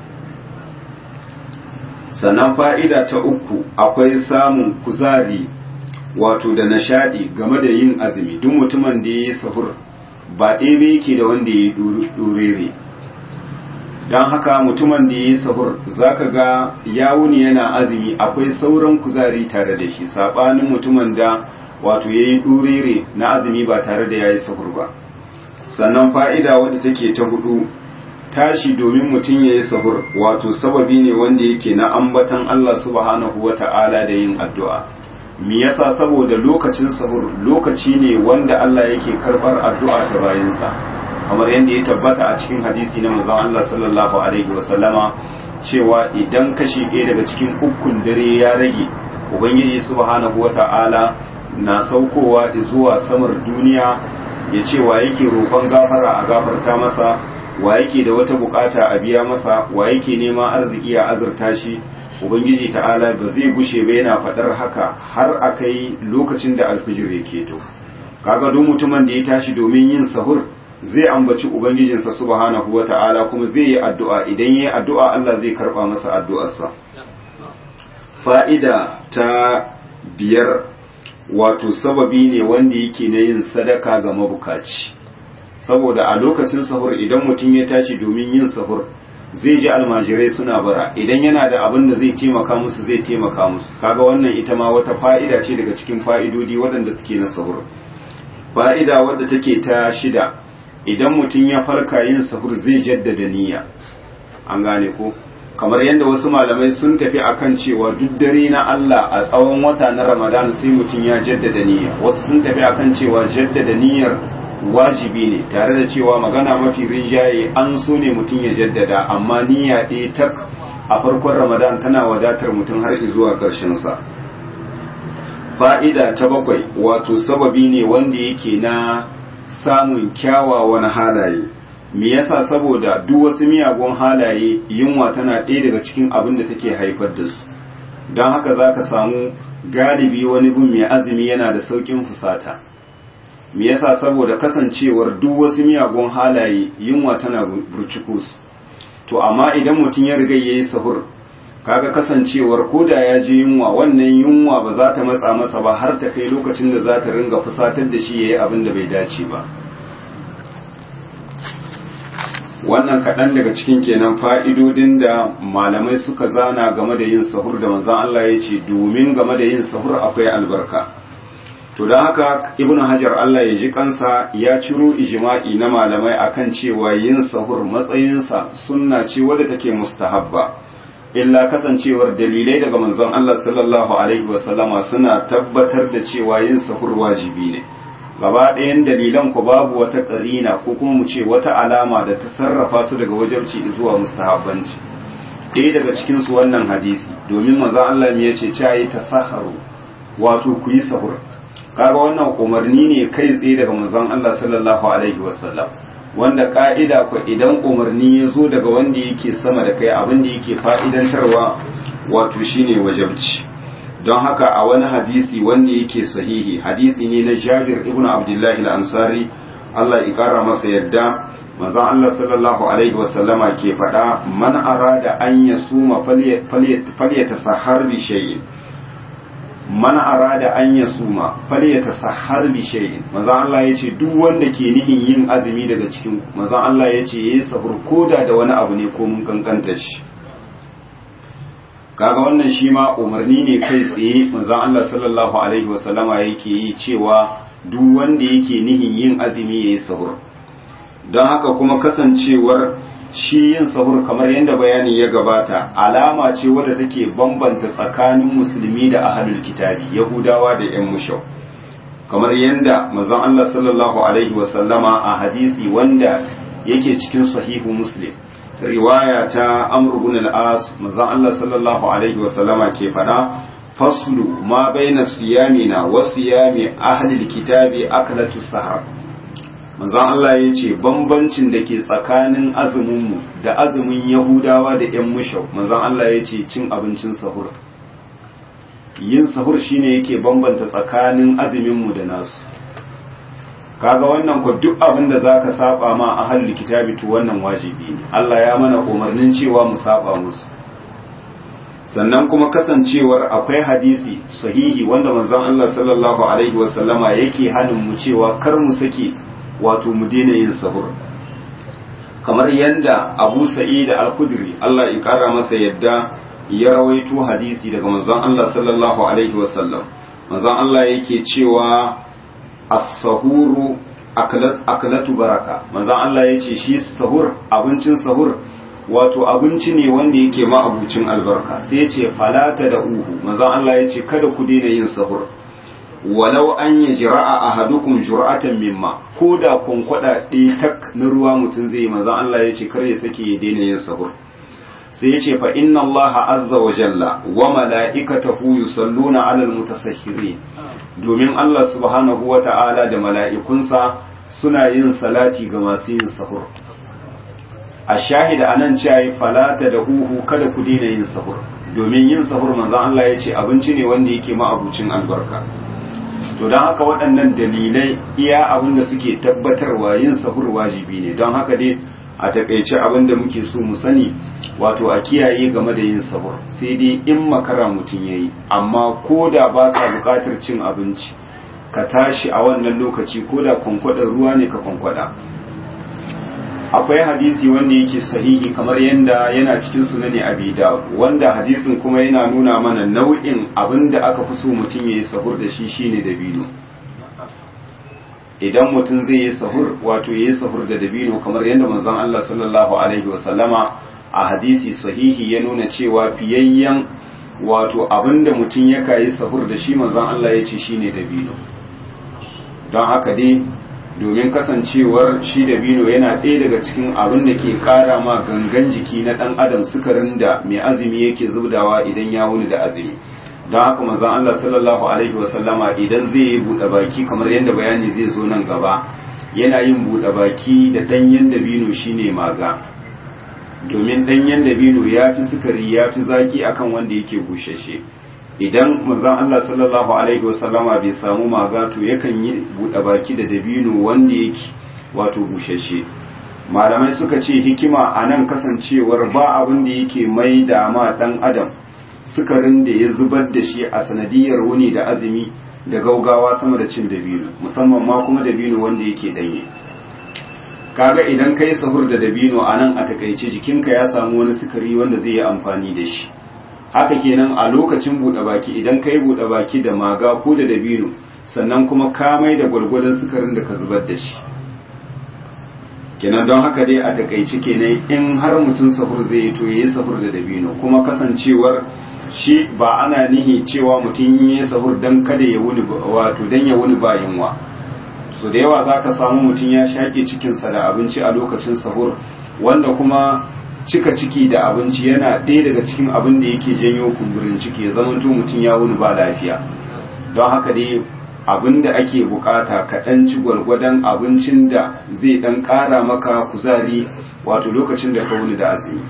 Sannan fa'ida ta uku akwai samun kuzari wato da nishadi game da yin azumi. Duk mutumin da ya yi sahur ba ɗebe yake da wanda ya yi ɗorere. Don haka mutumin da ya yi sahur za ka ga ya wuni yana azumi akwai sauran kuzari tare da shi, saɓanin mutumin da wato ya yi ɗurere na azumi ba tare da ya yi sahur ba. Sannan fa'ida wadda take ta hudu, tashi domin mutum ya yi sahur wato sababi ne wanda yake na ambatan Allah subhanahu wa ta'ala da yin addu'a. Me yasa? Saboda lokacin sahur lokaci ne wanda Allah yake karɓar addu'a ta bayansa, kamar yadda ya tabbata a cikin hadisi na manzon Allah sallallahu alaihi wa sallama cewa idan kashi ɗaya daga cikin ukun dare ya rage, Ubangiji subhanahu wa ta'ala na saukowa zuwa samar duniya ya ce wa yake roƙon gafara a gafarta masa, wa yake da wata bukata a biya masa, wa yake neman arziki a azurta shi. Ubangiji ta'ala ba zai gushe ba yana faɗar haka har a kai lokacin da alfijir ya keto. Kaga duk mutumin da ya tashi domin yin sahur zai ambaci ubangijinsa subhanahu wa ta'ala kuma zai yi addu'a, idan yayi addu'a Allah zai karba masa addu'arsa. Fa'ida ta biyar wato sababi ne wanda yake na yin sadaka ga mabukaci, saboda a lokacin sahur idan mutum ya tashi domin yin sahur zai ji almajirai suna bara, idan yana da abin da zai taimaka musu zai taimaka musu. Kaga wannan ita ma wata fa'ida ce daga cikin fa'idodi waɗanda suke na sahur. Fa'ida wadda take ta shida, idan mutum ya farka yin sahur zai jaddada niyya. An gane ko? Kamar yadda wasu malamai sun tafi akan cewa duk dare na Allah a tsawon wata na Ramadan sai mutum ya jaddada niyya. Wasu sun tafi akan cewa jaddada niyyar wajibi ne, tare da cewa magana mafi rinjaye an so ne mutum ya jaddada, amma niyya ɗaya tak a farkon Ramadan tana wadatar mutum har zuwa ƙarshen sa. Fa'ida ta bakwai wato sababi ne wanda yake na samun kyawawan halaye. Me yasa? Saboda duk wasu miyagun halaye yunwa tana ɗaya daga cikin abin da take haifar da su. Don haka za ka samu galibi wani bin mai azumi yana da sauƙin fusata. Me yasa? Saboda kasancewar duk wasu miyagun halaye yunwa tana burciko su. To amma idan mutum ya riga yayi sahur, kaga kasancewar koda ya ji yunwa, wannan yunwa ba za ta matsa masa ba har ta kai lokacin da za ta ringa fusatar da shi yayi abin da bai dace ba. Wannan kaɗan daga cikin kenan fa'idodin da malamai suka zana game da yin sahur da manzon Allah ya ce domin game da yin sahur akwai albarka. To don haka Ibn Hajar Allah ya ji kansa ya ciro ijma'i na malamai akan cewa yin sahur matsayinsa sunna ce wadda take mustahabba, illa kasancewar dalilai daga manzon Allah sallallahu alaihi wasallama suna tabbatar da cewa yin sahur wajibi ne. Gaba ɗayan dalilan ku babu wata ƙarina ko kuma mu ce wata alama da ta sarrafa su daga wajabci zuwa mustahabbanci. Ɗaya daga cikin su wannan hadisi, domin manzon Allah ya ce cayi tasaharu, wato ku yi sahur. Kaga wannan umarni ne kai tsaye daga manzon Allah sallallahu alaihi wasallam, wanda ka'ida ko idan umarni ya zo daga wanda yake sama da kai, abin da yake fa'idantarwa wato shine wajabci. Don haka a wani hadisi wanda yake sahihi, hadisi ne na Jabir ibn Abdullah al-Ansari, Allah ya kara masa yadda, manzon Allah sallallahu alaihi wasallama ke faɗa, man arada an yasuma falyatasahhar bi shay'in man arada an yasuma falyatasahhar bi shay'in. Manzon Allah yace duk wanda ke nihin yin azumi daga cikin ku, manzon Allah yace yayi sahur koda da wani abu ne ko mun kankanta shi. Kaga wannan shi ma umarni ne kai tsaye manzon Allah sallallahu alaihi wasallama yake yi cewa duk wanda yake nihin yin azumi yayi sahur. Don haka kuma kasancewar shi yin sahur kamar yadda bayani ya gabata alama ce wadda take bambanta tsakanin musulmi da ahlul kitabi, Yahudawa da ƴan mushau. Kamar yadda manzon Allah sallallahu alaihi wasallama a hadisi wanda yake cikin sahihu muslim riwaya ta amr ibn al-as manzon Allah sallallahu alaihi wasallama ke fada faslu ma baina siyamina wa siyami ahli al-kitabi aklatu sahar manzon Allah yace bambancin da ke tsakanin azumin mu da azumin yahudawa da yan mushau manzon Allah yace cin abincin sahur yin sahur shine yake bambanta tsakanin azumin mu da nasu kaga wannan ko duk abin da zaka saba ma ahlul kitabi to wannan wajibi ne Allah ya mana umarnin cewa mu saba musu sannan kuma kasancewar akwai hadisi sahihi wanda manzon Allah sallallahu alaihi wasallama yake hanin mu cewa kar mu sake wato mu daina yin sahur kamar yanda Abu Sa'id al-Khudri Allah ya kara masa yadda ya rawaito hadisi daga manzon Allah sallallahu alaihi wasallam manzon Allah yake cewa as-sahuru aklatu baraka manzon Allah yace shi sahur abincin sahur wato abinci ne wanda yake ma abucin albarka sai yace falata da uhu manzon Allah yace kada ku daina yin sahur walau an yajra'a ahadukum jur'atan mimma koda kun kwada ɗaya tak na ruwa mutun zai manzon Allah yace kar ya sake ya daina yin sahur sai yace fa inna Allah azza wa jalla wa mala'ikatahu yusalluna 'alal mutasahhirin domin Allah subhanahu wa ta'ala da mala'ikunsa suna yin salati ga masu yin sahur. A shahida anan cewa falata da huhu kada ku daina yin sahur, domin yin sahur manzan Allah ya ce abinci ne wanda yake ma'abucin albarka. To don haka waɗannan dalilai iya abin da suke tabbatarwa yin sahur wajibi ne, don haka dai a takaice abin da muke so mu sani wato a kiyaye game da yin sahur sai dai in makara mutum ya yi amma ko da ba ka bukatar cin abinci ka tashi a wannan lokaci ko da kwankwadar ruwa ne ka kwankwada akwai hadisi wanda yake sahihi kamar yadda yana cikin sunani abi dawud wanda hadisin kuma yana nuna mana nau'in abin da aka fi so mutum ya yi sahur da shi shine dabino idan mutum zai yi sahur wato ya yi sahur da dabino kamar yadda manzon Allah sallallahu alaihi wasallama a hadisi sahihi ya nuna cewa fiyayyen wato abinda mutum ya kayi sahur da shi manzon Allah ya ce shine dabino don haka dai domin kasancewar shi dabino yana ɗaya daga cikin abin da ke ƙara ma gangan jiki na ɗan adam sukarin da mai azumi yake zubdawa idan ya wuni da azumi don haka manzon Allah sallallahu alaihi wasallama idan zai yi buɗe baki kamar yadda bayani zai zo nan gaba yana yin buɗe baki da ɗanyen dabino shine maga domin ɗanyen dabino ya fi sukari ya fi zaki akan wanda yake bushashe idan manzon Allah sallallahu alaihi wasallama bai samu maga to yakan yi buɗe baki da dabino wanda yake wato bushashe malamai suka ce hikima a nan kasancewar ba abin da yake mai da ma ɗan adam sukarin da ya zubar da shi a sanadiyar wuni da azumi da gaugawa sama da cin dabino musamman ma kuma dabino wanda yake danye kaga idan kai sahur da dabino anan a takaice jikinka ya samu wani sukari wanda zai yi amfani da shi haka kenan a lokacin bude baki idan kai bude baki da maga ko da dabino sannan kuma ka mai da gwargwadon sukarin da ka zubar da shi kenan don haka dai a takaice kenan in har mutum sahur zai yi to yayi sahur da dabino kuma kasancewar shi ba ana nihi cewa mutum yi sahur dan kada ya wuni wato dan ya wuni ba yunwa so da yawa zaka samu mutum ya shake cikinsa da abinci a lokacin sahur wanda kuma cika ciki da abinci yana ɗaya daga cikin abin da yake janyo kumburin ciki ya zamanto mutum ya wuni ba lafiya don haka dai abin da ake bukata ka ɗan ci gwargwadon abincin da zai ɗan ƙara maka kuzari wato lokacin da ka wuni da azumi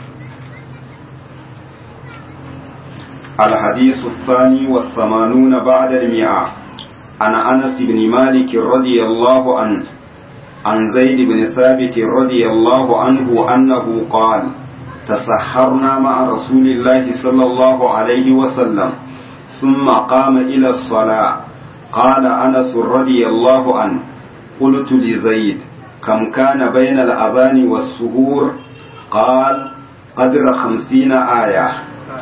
الحديث الثاني والثمانون بعد المئة عن أنس بن مالك رضي الله عنه عن زيد بن ثابت رضي الله عنه أنه قال تسحرنا مع رسول الله صلى الله عليه وسلم ثم قام إلى الصلاة قال أنس رضي الله عنه قلت لزيد كم كان بين الأذان والسهور قال قدر خمسين آية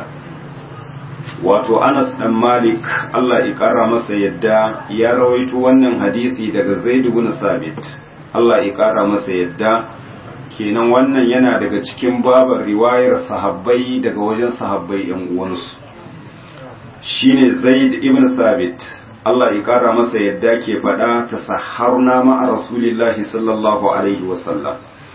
wato Anas dan Malik Allah ya kara masa yadda ya rawaito wannan hadisi daga Zaid ibn Sabit Allah ya kara masa yadda kenan wannan yana daga cikin babar riwayar sahabbai daga wajen sahabbai yan uwansu shine Zaid ibn Sabit Allah ya kara masa yadda ke fada tasahharna ma'a rasulillahi sallallahu alaihi wasallam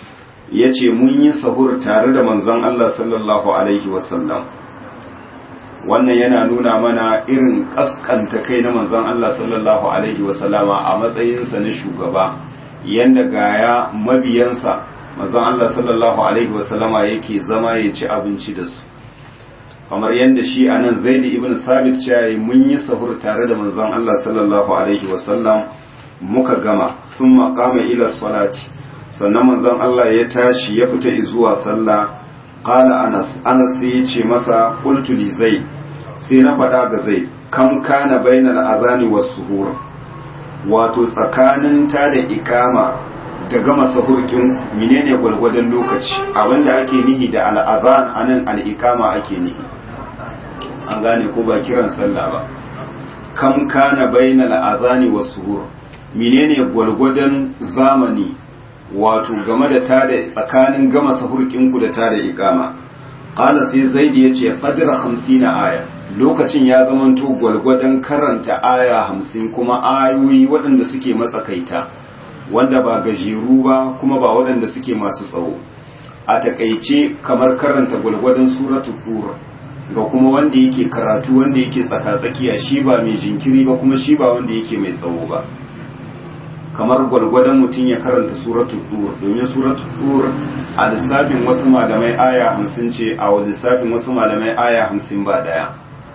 yace mun yi sahur tare da manzon Allah sallallahu alaihi wasallam. Wannan yana nuna mana irin kaskanta kai na manzon Allah sallallahu alaihi wasallama a matsayinsa na shugaba, yanda gaya mabiyansa manzon Allah sallallahu alaihi wasallama yake zama ya ci abinci da su, kamar yanda shi anan Zaid ibn Sabit cewa mun yi sahur tare da manzon Allah sallallahu alaihi wasallam muka gama, thumma qama ila salati, sannan manzon Allah ya tashi ya fita zuwa sallah. Qala Anas, Anas sai ya ce masa qultu li Zaid, sai na faɗa ga Zaid, kam kana bainal azani was suhur, wato tsakanin ta da ikama da gama sahurkin menene gwargwadon lokaci. Abinda ake nihi da al'azan anan al'ikama ake nihi, an gane ko ba kiran sallah ba. Kam kana bainal azani was suhur, menene gwargwadon zamani wato game da tada tsakanin gama sahurkin ku da tada ikama. Qala sai Zaid yace qadra hamsin aya, lokacin ya zamanto gwalgwadon karanta aya hamsin, kuma ayoyi waɗanda suke matsakaita, wanda ba gajeru ba kuma ba waɗanda suke masu tsawo. A takaice kamar karanta gwalgwadon suratu tur ga kuma wanda yake karatu wanda yake tsaka-tsakiya, shi ba mai jinkiri ba kuma shi ba wanda yake mai tsawo ba. Kamar gwalgwadon mutum ya karanta suratu tur, domin suratu tur a lissafin wasu malamai aya hamsin ce, a lissafin wasu malamai aya hamsin ba daya.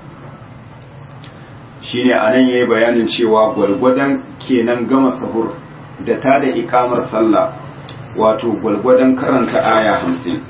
Shine anan yayi bayanin cewa gwalgwadon kenan gama sahur da ta da ikamar sallah, wato gwalgwadon karanta aya hamsin.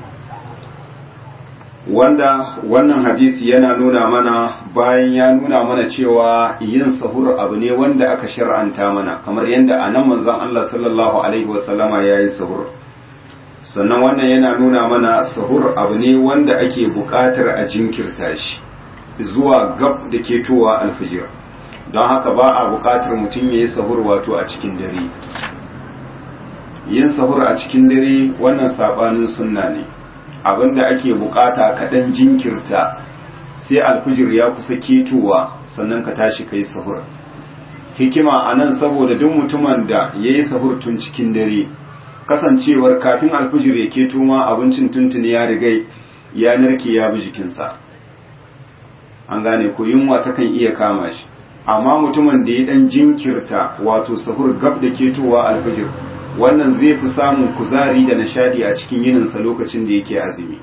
Wanda wannan hadisi yana nuna mana, bayan ya nuna mana cewa yin sahur abu ne wanda aka shar'anta mana, kamar yadda anan manzon Allah sallallahu alaihi wasallama yayi sahur. Sannan wannan yana nuna mana sahur abu ne wanda ake buƙatar a jinkirta shi zuwa gab da ketowa alfijir, don haka ba a buƙatar mutum ya yi sahur wato a cikin dare. Yin sahur a cikin dare wannan sabanin sunna ne, abinda ake buƙata kaɗan jinkirta sai alfijir ya kusa ketowa sannan ka tashi ka yi sahur. Hikima a nan saboda duk mutumin da ya yi sahur tun cikin dare, kasancewar kafin alfijir ya keto ma abincin tuntuni ya rigai ya narke ya bi jikinsa, an gane ko yunwa takan iya kama shi. Amma mutumin da ya dan jinkirta wato sahur gab da ketowa alfajir, wannan zai fi samun kuzari da nishadi a cikin yininsa lokacin da yake azumi.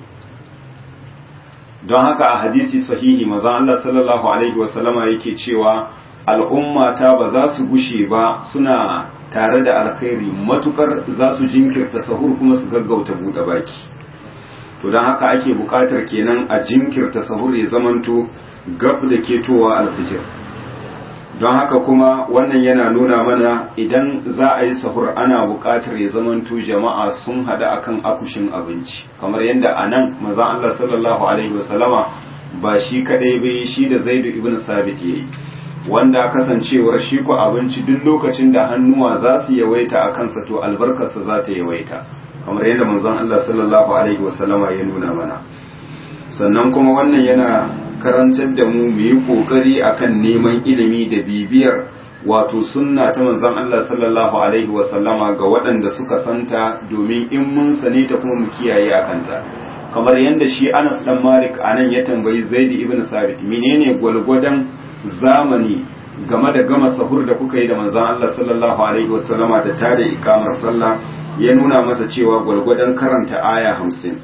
Don haka a hadisi sahihi manzon Allah sallallahu alaihi wasallama yake cewa al'umma ta ba za su gushe ba suna tare da alkhairi matukar za su jinkirta sahur kuma su gaggauta buɗe baki. To don haka ake buƙatar kenan a jinkirta sahur ya zamanto gab da ketowa alfijir. Don haka kuma wannan yana nuna mana idan za a yi sahur ana buƙatar ya zamanto jama'a sun haɗa akan akushin abinci, kamar yadda a nan manzon Allah sallallahu alaihi wasallama ba shi kaɗai bai, shi da Zaid ibn Sabit yayi, wanda kasancewar shi ko abinci duk lokacin da hannuwa za su yawaita a kansa to albarkarsa za ta yawaita, kamar yadda manzon Allah sallallahu alaihi wasallama ya nuna mana. Sannan kuma wannan yana karantar da mu mu yi kokari akan neman ilimi da bibiyar wato sunna ta manzon Allah sallallahu alaihi wasallama ga waɗanda suka santa, domin in mun sane ta kuma mu kiyaye akan ta. Kamar yadda shi Anas dan Malik anan ya tambayi Zaid ibn Sabit, menene gwalgwadon zamani game da gama sahur da kuka yi da manzon Allah sallallahu alaihi wasallama da tada ikamar sallah? Ya nuna masa cewa gwalgwadon karanta aya hamsin.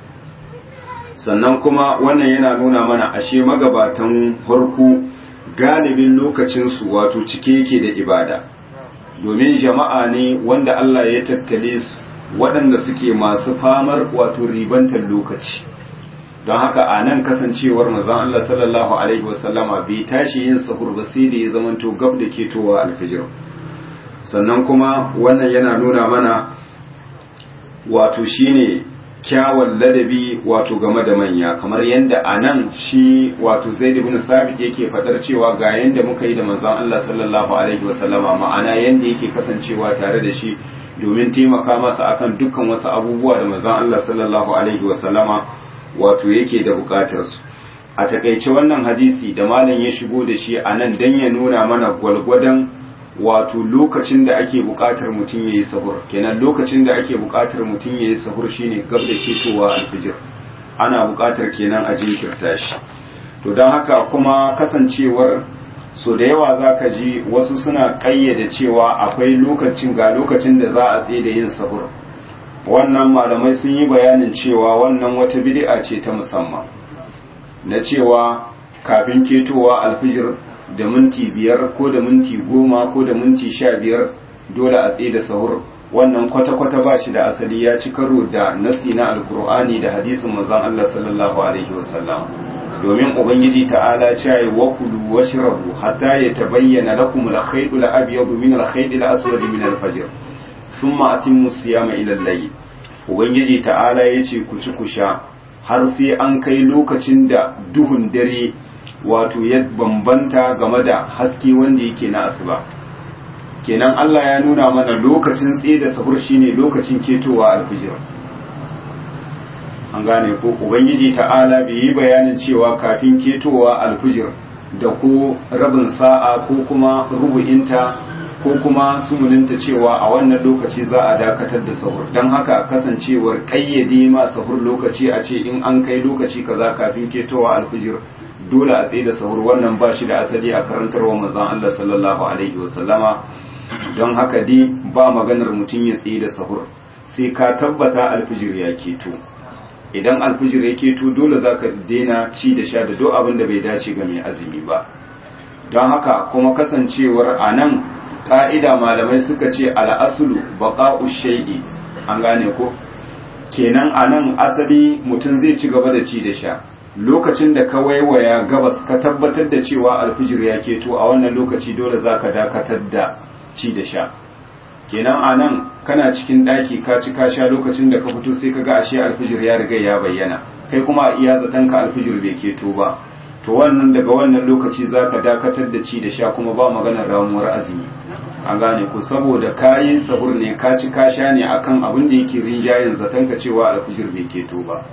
Sannan kuma wannan yana nuna mana ashe magabatan farko galibin lokacinsu wato cike yake da ibada, domin jama'a ne wanda Allah ya tattale su waɗanda suke masu famar wato ribantar lokaci. Don haka a nan kasancewar manzon Allah sallallahu alaihi wasallama bai tashi yin sahur ba sai da ya zamanto gab da ketowa alfijir. Sannan kuma wannan yana nuna mana wato shine kyawun ladabi wato game da manya, kamar yadda a nan shi wato Zaid ibn Sabit yake fadar cewa ga yanda muka yi da manzon Allah sallallahu alaihi wasallama, ma'ana yanda yake kasancewa tare da shi domin taimaka masa akan dukkan wasu abubuwa da manzon Allah sallallahu alaihi wasallama wato yake da bukatar su. A takaice wannan hadisi da malam ya shigo da shi a nan dan ya nuna mana gwalgwadon wato lokacin da ake buƙatar mutum ya yi sahur kenan lokacin da ake buƙatar mutum ya yi sahur shine gab da ketowa alfijir ana buƙatar kenan a jinkirta shi to don haka kuma kasancewar so da yawa za ka ji wasu suna ƙayyade cewa akwai lokacin ga lokacin da za a tsaye da yin sahur wannan malamai sun yi bayanin cewa wannan wata bid'a ce ta musamman na cewa kafin ketowa alfijir da minti biyar ko da minti goma ko da minti sha biyar dole a tsaye da sahur wannan kwata-kwata ba shi da asali ya ci karo da nasi na alkur'ani da hadisin manzon Allah sallallahu alaihi wasallam domin ubangiji ta'ala ce wa kulu washrabu hatta yatabayyana lakum al-khayt al-abyad min al-khayt al-aswad min al-fajr thumma atimmu siyama ila al-layl ubangiji ta'ala yace ku ci ku sha har sai an kai lokacin da duhun dare wato ya bambanta game da haske wanda yake na asuba kenan Allah ya nuna mana lokacin tsaye da sahur shine lokacin ketowa alfijir an gane ko ubangiji ta'ala bai yi bayanin cewa kafin ketowa alfijir da ko rabin sa'a ko kuma rubu'inta ko kuma sumuninta cewa a wannan lokaci za a dakatar da sahur don haka kasancewar kayyade ma sahur lokaci a ce in an kai lokaci kaza kafin ketowa alfijir dole a tsaye da sahur wannan ba shi da asali a karantarwa manzon Allah sallallahu alaihi wasallama don haka dai ba maganar mutum ya tsaye da sahur sai ka tabbata alfijir ya keto idan alfijir ya keto dole zaka daina ci da sha da duk abin da bai dace ga mai azumi ba don haka kuma kasancewar anan ka'ida malamai suka ce al'asulu baqa'u shay'i an gane ko kenan anan asali mutum zai ci gaba da ci da sha lokacin da ka waiwaya gabas ka tabbatar da cewa alfijir ya keto a wannan lokaci dole zaka dakatar da ci da sha kenan anan kana cikin daki ka ci ka sha lokacin da ka fito sai kaga ashe alfijir ya riga ya bayyana kai kuma a iya zaton ka alfijir bai keto ba to wannan daga wannan lokaci zaka dakatar da ci da sha kuma ba maganar ramuwar azumi an gane ku saboda kayi sahur ne ka ci ka sha ne akan abin da yake rinjayen zaton ka cewa alfijir bai keto ba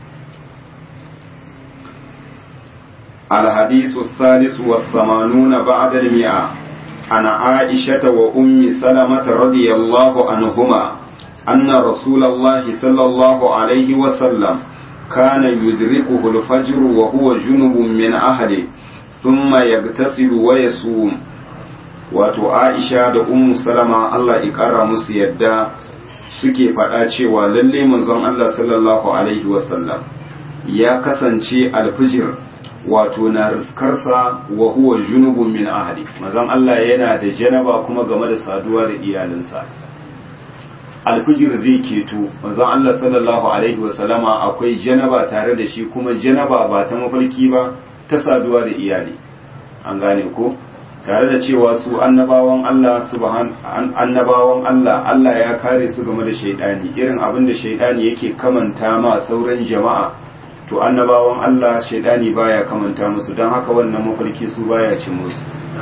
الحديث الثالث والثمانون بعد المئة عن عائشة وأم سلمة رضي الله عنهما أن رسول الله صلى الله عليه وسلم كان يدركه الفجر وهو جنب من أهله ثم يغتسل ويصوم wato Aisha da Ummu Salama Allah ya kara musu yadda suke faɗa cewa lalle manzon Allah sallallahu alaihi wasallam ya kasance alfijir wato na riskarsa wa huwa junubun min ahli manzon Allah yana da janaba kuma game da saduwa da iyalinsa alfijir zai keto manzon Allah sallallahu alaihi wasallama akwai janaba tare da shi kuma janaba ba ta mafarki ba ta saduwa da iyali an gane ko tare da cewa su annabawan Allah subhan annabawan Allah Allah ya kare su game da shaydani irin abin da shaydani yake kamanta ma sauran jama'a to annabawan Allah shaydani baya kamanta musu don haka wannan mafarki su baya cin musu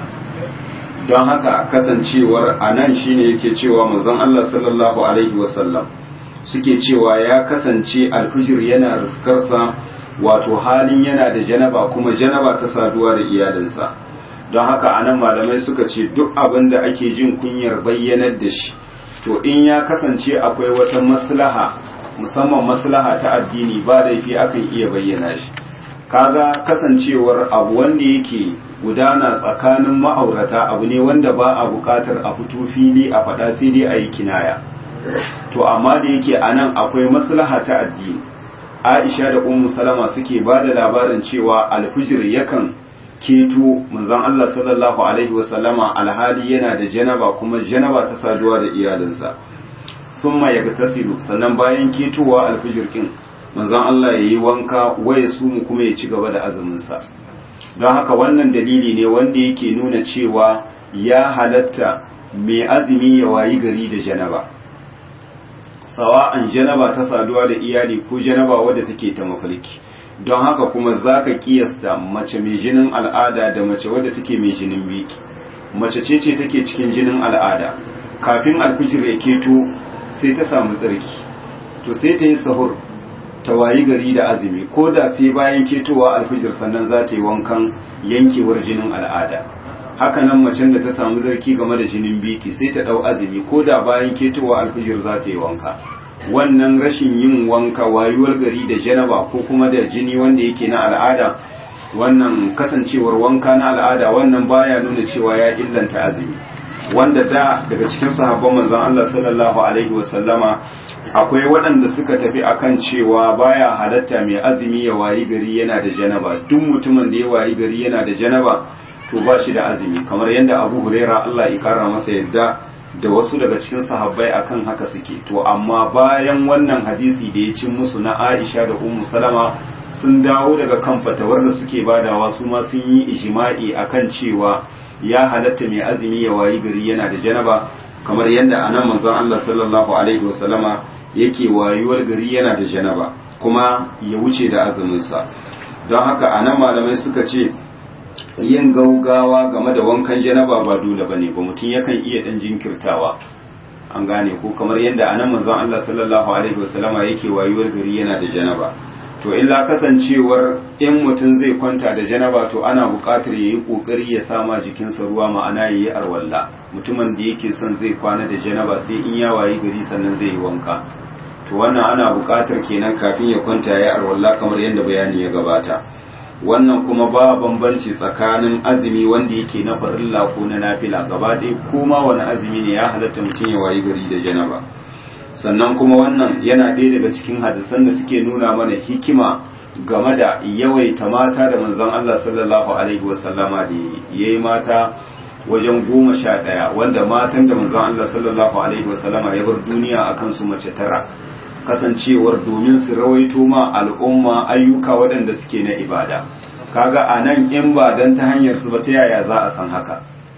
don haka kasancewar anan shine yake cewa manzon Allah sallallahu alaihi wasallam suke cewa ya kasance alfijir yana riskarsa wato halin yana da janaba kuma janaba ta saduwa da iyalinsa don haka anan malamai suka ce duk abin da ake jin kunyar bayyanar da shi to in ya kasance akwai wata maslaha musamman maslaha ta addini ba laifi akan iya bayyana shi kaga kasancewar abu wanda yake gudana tsakanin ma'aurata abu ne wanda ba a bukatar a fito fili a faɗa sai dai a yi kinaya to amma da yake anan akwai maslaha ta addini Aisha da Ummu Salama suke ba da labarin cewa alfijir yakan keto manzon Allah sallallahu alaihi wasallama alhali yana da janaba kuma janaba ta saduwa da iyalinsa thumma yagtasilu sannan bayan ketowa alfijir kin manzon Allah yayi wanka waye sumu kuma ya ci gaba da azumin sa don haka wannan dalili ne wanda yake nuna cewa ya halatta mai azumi ya wayi gari da janaba sawa'an janaba ta saduwa da iyali ko janaba wadda take ta mafarki don haka kuma zaka kiyasta mace mai jinin al'ada da mace wadda take mai jinin biki mace ce ce take cikin jinin al'ada kafin alfijir ya keto sai ta samu tsarki to sai ta yi sahur ta wayi gari da azumi ko da sai bayan ketowa alfijir sannan za ta yi wankan yankewar jinin al'ada haka nan macen da ta samu zarki game da jinin biki sai ta dau azumi ko da bayan ketowa alfijir za ta yi wanka. Wannan rashin yin wanka wayuwar gari da janaba ko kuma da jini wanda yake na al'ada, wannan kasancewar wanka na al'ada wannan baya nuna cewa ya illanta azumi. Wanda da daga cikin sahabban manzon Allah sallallahu alaihi wasallama akwai waɗanda suka tafi akan cewa baya halatta mai azumi ya wayi gari yana da janaba. Duk mutumin da ya wayi gari yana da janaba to ba shi da azumi, kamar yadda Abu Huraira Allah ya kara masa yadda da wasu daga cikin sahabbai akan haka suke. To amma bayan wannan hadisi da ya cin musu na Aisha da Ummu Salama sun dawo daga kan fatawar da suke badawa, su ma sun yi ijma'i akan cewa ya halatta mai azumi ya wayi gari yana da janaba, kamar yadda anan manzon Allah sallallahu alaihi wasallama yake wayuwar gari yana da janaba kuma ya wuce da azuminsa. Don haka anan malamai suka ce yin gaugawa game da wankan janaba ba dole bane ba, mutum yakan iya dan jinkirtawa, an gane ko, kamar yadda anan manzon Allah sallallahu alaihi wasallama yake wayuwar gari yana da janaba. To illa kasancewar in mutum zai kwanta da janaba to ana buƙatar yayi kokari ya sama jikinsa ruwa, ma'ana yayi arwalla. Mutumin da yake son zai kwana da janaba sai in ya wayi gari sannan zai yi wanka, to wannan ana buƙatar kenan kafin ya kwanta yayi arwalla kamar yadda bayani ya gabata. Wannan kuma ba bambanci tsakanin azumi wanda yake na farilla ko na nafila, gaba ɗaya kuma wani azumi ne ya halatta mutum ya wayi gari da janaba. Sannan kuma wannan yana ɗaya daga cikin hadisan da suke nuna mana hikima game da yawaita mata da manzon Allah sallallahu alaihi wasallama da yayi mata wajen goma sha ɗaya, wanda matan da manzon Allah sallallahu alaihi wasallama ya bar duniya akan su mace tara, kasancewar domin su rawaito ma al'umma ayyuka waɗanda suke na ibada. Kaga a nan in ba dan ta hanyar su ba ta yaya za a san haka.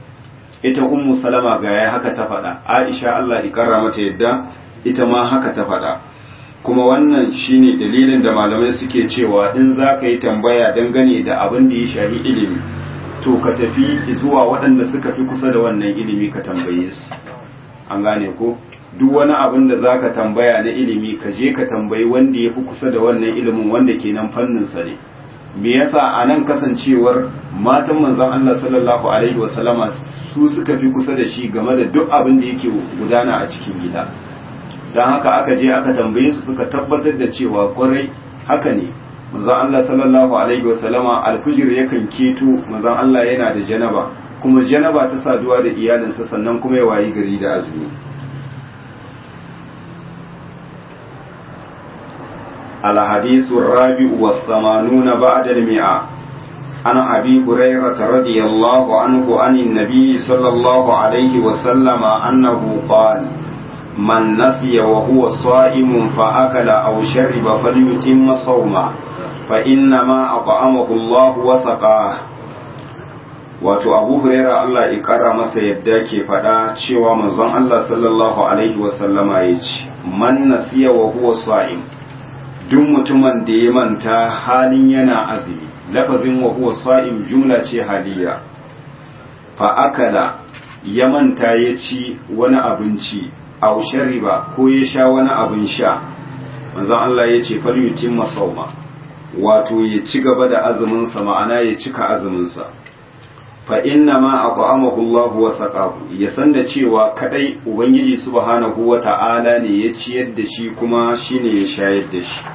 Ita Ummu Salama ga ya haka ta faɗa, Aisha Allah ya karra mata yadda ita ma haka ta faɗa. Kuma wannan shine dalilin da malamai suke cewa in za ka yi tambaya dangane da abin da ya shahi ilimi, to ka tafi zuwa waɗanda suka fi kusa da wannan ilimi ka tambaye su, an gane ko. Duk wani abin da za ka tambaya na ilimi ka je ka tambayi wanda ya fi kusa da wannan ilimin, wanda ke nan fanninsa ne. Me yasa a nan kasancewar matan manzon Allah sallallahu alaihi wasallama su suka fi kusa da shi game da duk abin da yake gudana a cikin gida, don haka aka je aka tambaye su suka tabbatar da cewa kwarai haka ne. Manzon Allah sallallahu alaihi wasallama alfijir yakan keto, manzon Allah yana da janaba, kuma janaba ta saduwa da iyalinsa, sannan kuma ya wayi gari da azumi. الحديث الرابع والثمانون بعد المئة عن أبي هريرة رضي الله عنه عن النبي صلى الله عليه وسلم أنه قال: من نسي وهو صائم فأكل أو شرب فليتم صومه فإنما أطعمه الله وسقاه. wato Abu Huraira Allah ya kara masa yadda ke faɗa cewa manzon Allah sallallahu alaihi wasallama ya ce, man nasiya wa huwa sa'im, duk mutumin da ya manta halin yana azumi. Lafazin wa huwa sa'im jumla ce haliya. Fa akala, ya manta ya ci wani abinci, aw shariba ko ya sha wani abin sha, manzon Allah ya ce fal yutimma sawma, wato ya ci gaba da azumin sa, ma'ana ya cika azumin sa. Fa inna ma at'amahu Allah wa saqahu, ya san da cewa kadai ubangiji subhanahu wa ta'ala ne ya ciyar da shi kuma shine ya shayar da shi.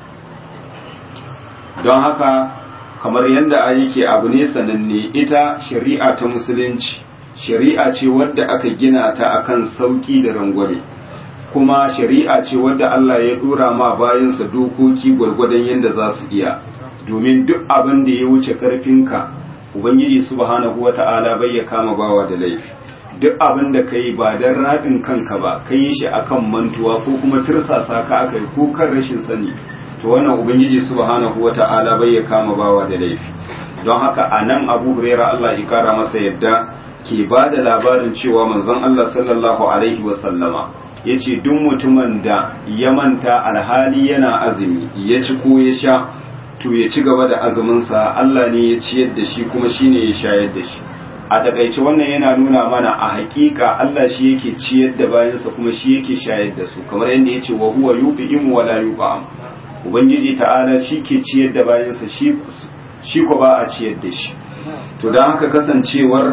Don haka kamar yadda yake abu ne sananne, ita shari'a ta musulunci shari'a ce wadda aka gina ta akan sauki da rangwame, kuma shari'a ce wadda Allah ya dora ma bayansa dokoki gwargwadon yadda za su iya, domin duk abin da ya wuce karfinka ubangiji subhanahu wata'ala bai ya kama bawa da laifi. Duk abin da kai ba dan radin kanka ba, kai yi shi akan mantuwa ko kuma tirsasa ka akai ko kan rashin sani, to wannan ubangiji subhanahu wata'ala bai ya kama bawa da laifi. Don haka anan Abu Huraira Allah ya kara masa yadda ke ba da labarin cewa manzon Allah sallallahu alaihi wa sallama yace duk mutumin da ya manta alhali yana azumi ya ci ko ya sha, to ya ci gaba da azuminsa, Allah ne ya ciyar da shi kuma shi ne ya shayar da shi. A takaice wannan yana nuna mana a hakika Allah shi yake ciyar da bayansa kuma shi yake shayar da su, kamar yadda ya ce wa huwa yut'imu wa la yut'am. Ubangiji ta'ala shi ke ciyar da bayansa, shi shi ko ba a ciyar da shi. To dan haka kasancewar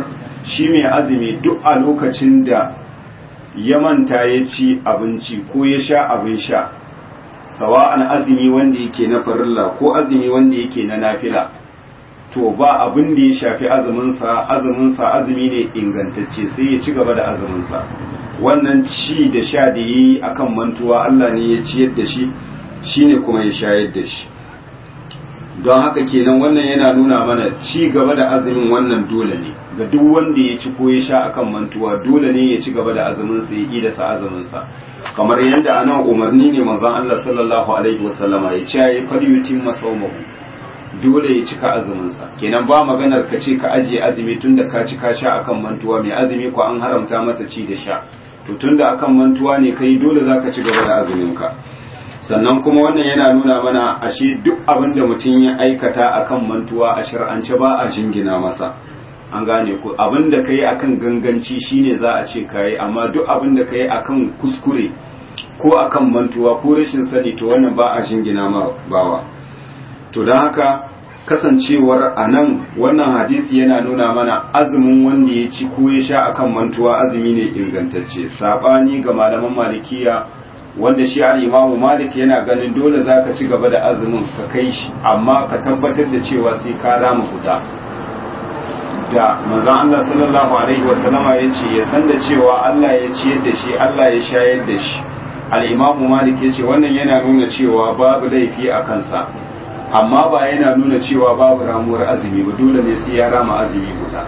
shi mai azumi duk a lokacin da ya manta ya ci abinci ko ya sha abin sha, sawa'an azumi wanda yake na farilla ko azumi wanda yake na nafila, to ba abin da ya shafi azuminsa, azuminsa azumi ne ingantacce, sai ya ci gaba da azuminsa. Wannan ci da sha da yi akan mantuwa Allah ne ya ciyar da shi, shine kuma ya shayar da shi. Don haka kenan wannan yana nuna mana ci gaba da azumin wannan dole ne ga duk wanda ya ci ko ya sha akan mantuwa, dole ne ya ci gaba da azuminsa, ya ida sa azuminsa. Kamar yadda anan umarni ne manzon Allah sallallahu alaihi wasallama ya ce yayi falyutim masawmahu, dole ya cika azuminsa. Kenan ba maganar ka ce ka ajiye azumi tunda ka ci ka sha akan mantuwa, mai azumi ko an haramta masa ci da sha, to tunda akan mantuwa ne kai dole zaka ci gaba da azuminka. Sannan kuma wannan yana nuna mana ashe duk abin da mutum ya aikata akan mantuwa a shar'ance ba a jingina masa. An gane ku, abin da kai akan ganganci shine za a ce kai, amma duk abin da kai akan kuskure ko akan mantuwa ko rashin sani, to wannan ba a jingina ma bawa. To don haka kasancewar anan wannan hadisi yana nuna mana azumin wanda ya ci ko ya sha akan mantuwa azumi ne ingantacce, sabani ga malaman malikiya wanda shi al-Imam Malik yana ganin dole zaka ci gaba da azumin ka kai shi, amma ka tabbatar da cewa sai ka rama guda. Da manzon Allah sallallahu alaihi wasallama yace ya san da cewa Allah ya ciyar da shi, Allah ya shayar da shi. Al-Imam Malik yace wannan yana nuna cewa babu laifi a kansa, amma ba yana nuna cewa babu ramuwar azumi ba, dole ne sai ya rama azumi guda.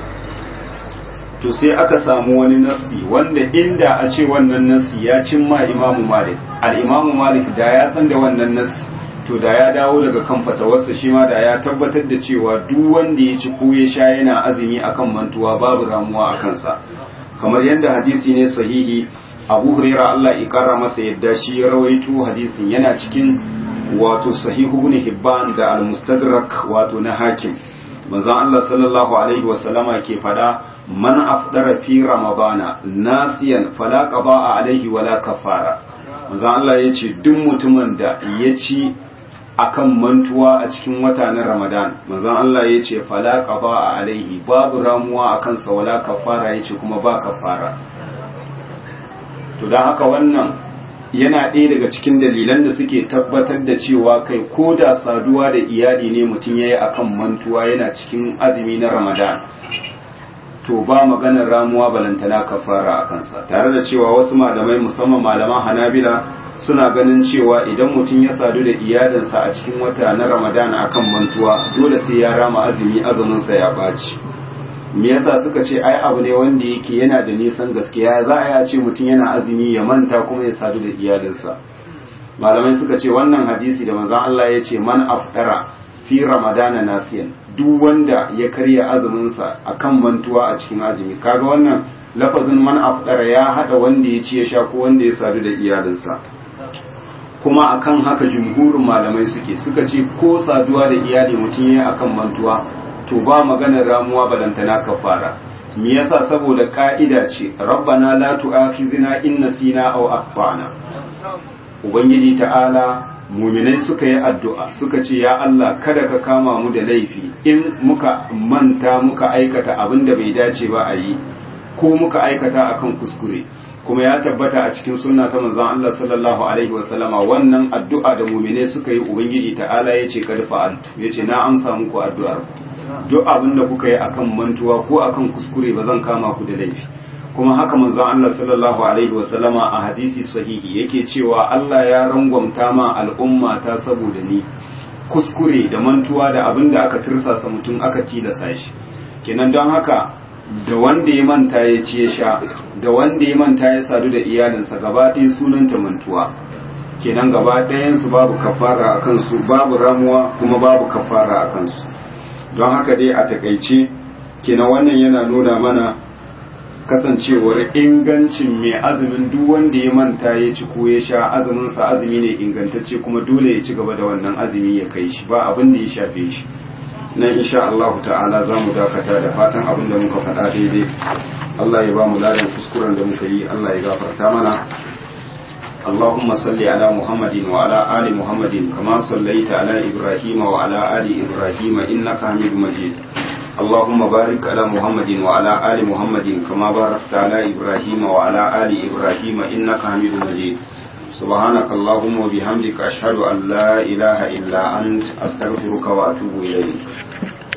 To sai aka samu wani nasi wanda inda a ce wannan nasi ya cimma Imamu Malik, al-Imamu Malik da ya san da wannan nasi, to da ya dawo daga kan fatawarsa shi ma da ya tabbatar da cewa duk wanda ya ci ko ya sha yana azumi akan mantuwa babu ramuwa a kansa. Kamar yadda hadisi ne sahihi, Abu Hurairah Allah ya kara masa yadda shi ya rawaito hadisin, yana cikin wato sahihu ibn Hibban da al-Mustadrak wato na Hakim. Manzon Allah sallallahu alaihi wasallama ke fada, man afdara fi ramadana nasiyan fala qada'a alaihi wala kafara. Manzon Allah yace duk mutumin da ya ci akan mantuwa a cikin wata na Ramadan, manzon Allah yace fala qada'a alaihi, babu ramuwa akan sa wala kafara, yace kuma ba kafara. To dan haka wannan yana ɗaya daga cikin dalilan da suke tabbatar da cewa kai ko da saduwa da iyali ne mutum ya yi a kan mantuwa yana cikin azumi na Ramadan, to ba maganar ramuwa balantana kafara a kansa. Tare da cewa wasu malamai musamman malaman Hanabila suna ganin cewa idan mutum ya sadu da iyalinsa a cikin wata na Ramadan akan mantuwa, dole sai ya rama azumi, azuminsa ya ɓaci. Me yasa suka ce ai abu ne wanda yake yana da nisan gaskiya, za a ya ce mutum yana azumi ya manta kuma ya sadu da iyalinsa. Malamai suka ce wannan hadisi da manzon Allah ya ce man aftara fi ramadana nasiyan, duk wanda ya karya azuminsa akan mantuwa a cikin azumi, kaga wannan lafazin man aftara ya hada wanda ya ci ya sha ko wanda ya sadu da iyalinsa. Kuma akan haka jumhurin malamai suke suka ce ko saduwa da iyali mutum yayi akan mantuwa, to ba maganar ramuwa balantana kafara. Me yasa? Saboda ka'ida ce, rabbana la tu'akhizna in nasina aw akhtana. Ubangiji ta'ala, mu'minai suka yi addu'a suka ce ya Allah kada ka kama mu da laifi in muka manta muka aikata abin da bai dace ba a yi, ko muka aikata akan kuskure. Kuma ya tabbata a cikin sunna ta manzon Allah sallallahu alaihi wasallama wannan addu'a da mu'minai suka yi, Ubangiji ta'ala yace kad fa'altu, yace na amsa muku addu'ar. Duk abin da kuka yi akan mantuwa ko akan kuskure ba zan kama ku da laifi. Kuma haka manzon Allah sallallahu alaihi wasallama a hadisi sahihi yake cewa Allah ya rangwamta ma al'umma ta saboda ni kuskure da mantuwa da abin da aka tirsasa mutum aka tilasa shi. Kenan don haka da wanda ya manta ya ci ya sha, da wanda ya manta ya sadu da iyalinsa, gaba ɗaya sunanta mantuwa. Kenan gaba ɗayansu babu kafara a kansu, babu ramuwa kuma babu kafara a kansu. Don haka dai a takaice kenan wannan yana nuna mana kasancewar ingancin mai azumin duk wanda ya manta ya ci ko ya sha, azuminsa azumi ne ingantacce, kuma dole ya ci gaba da wannan azumi ya kai shi, ba abin da ya shafe shi. Nan insha Allah ta'ala za mu dakata, da fatan abin da muka faɗa daidai Allah ya ba mu ladan kuskuren da muka yi, Allah ya gafarta mana. اللهم صل على محمد وعلى آل محمد كما صليت على إبراهيم وعلى آل إبراهيم إنك حميد مجيد. اللهم بارك على محمد وعلى آل محمد كما باركت على إبراهيم وعلى آل إبراهيم إنك حميد مجيد سبحانك اللهم وبحمدك أشهد أن لا إله إلا أنت أستغفرك وأتوب إليك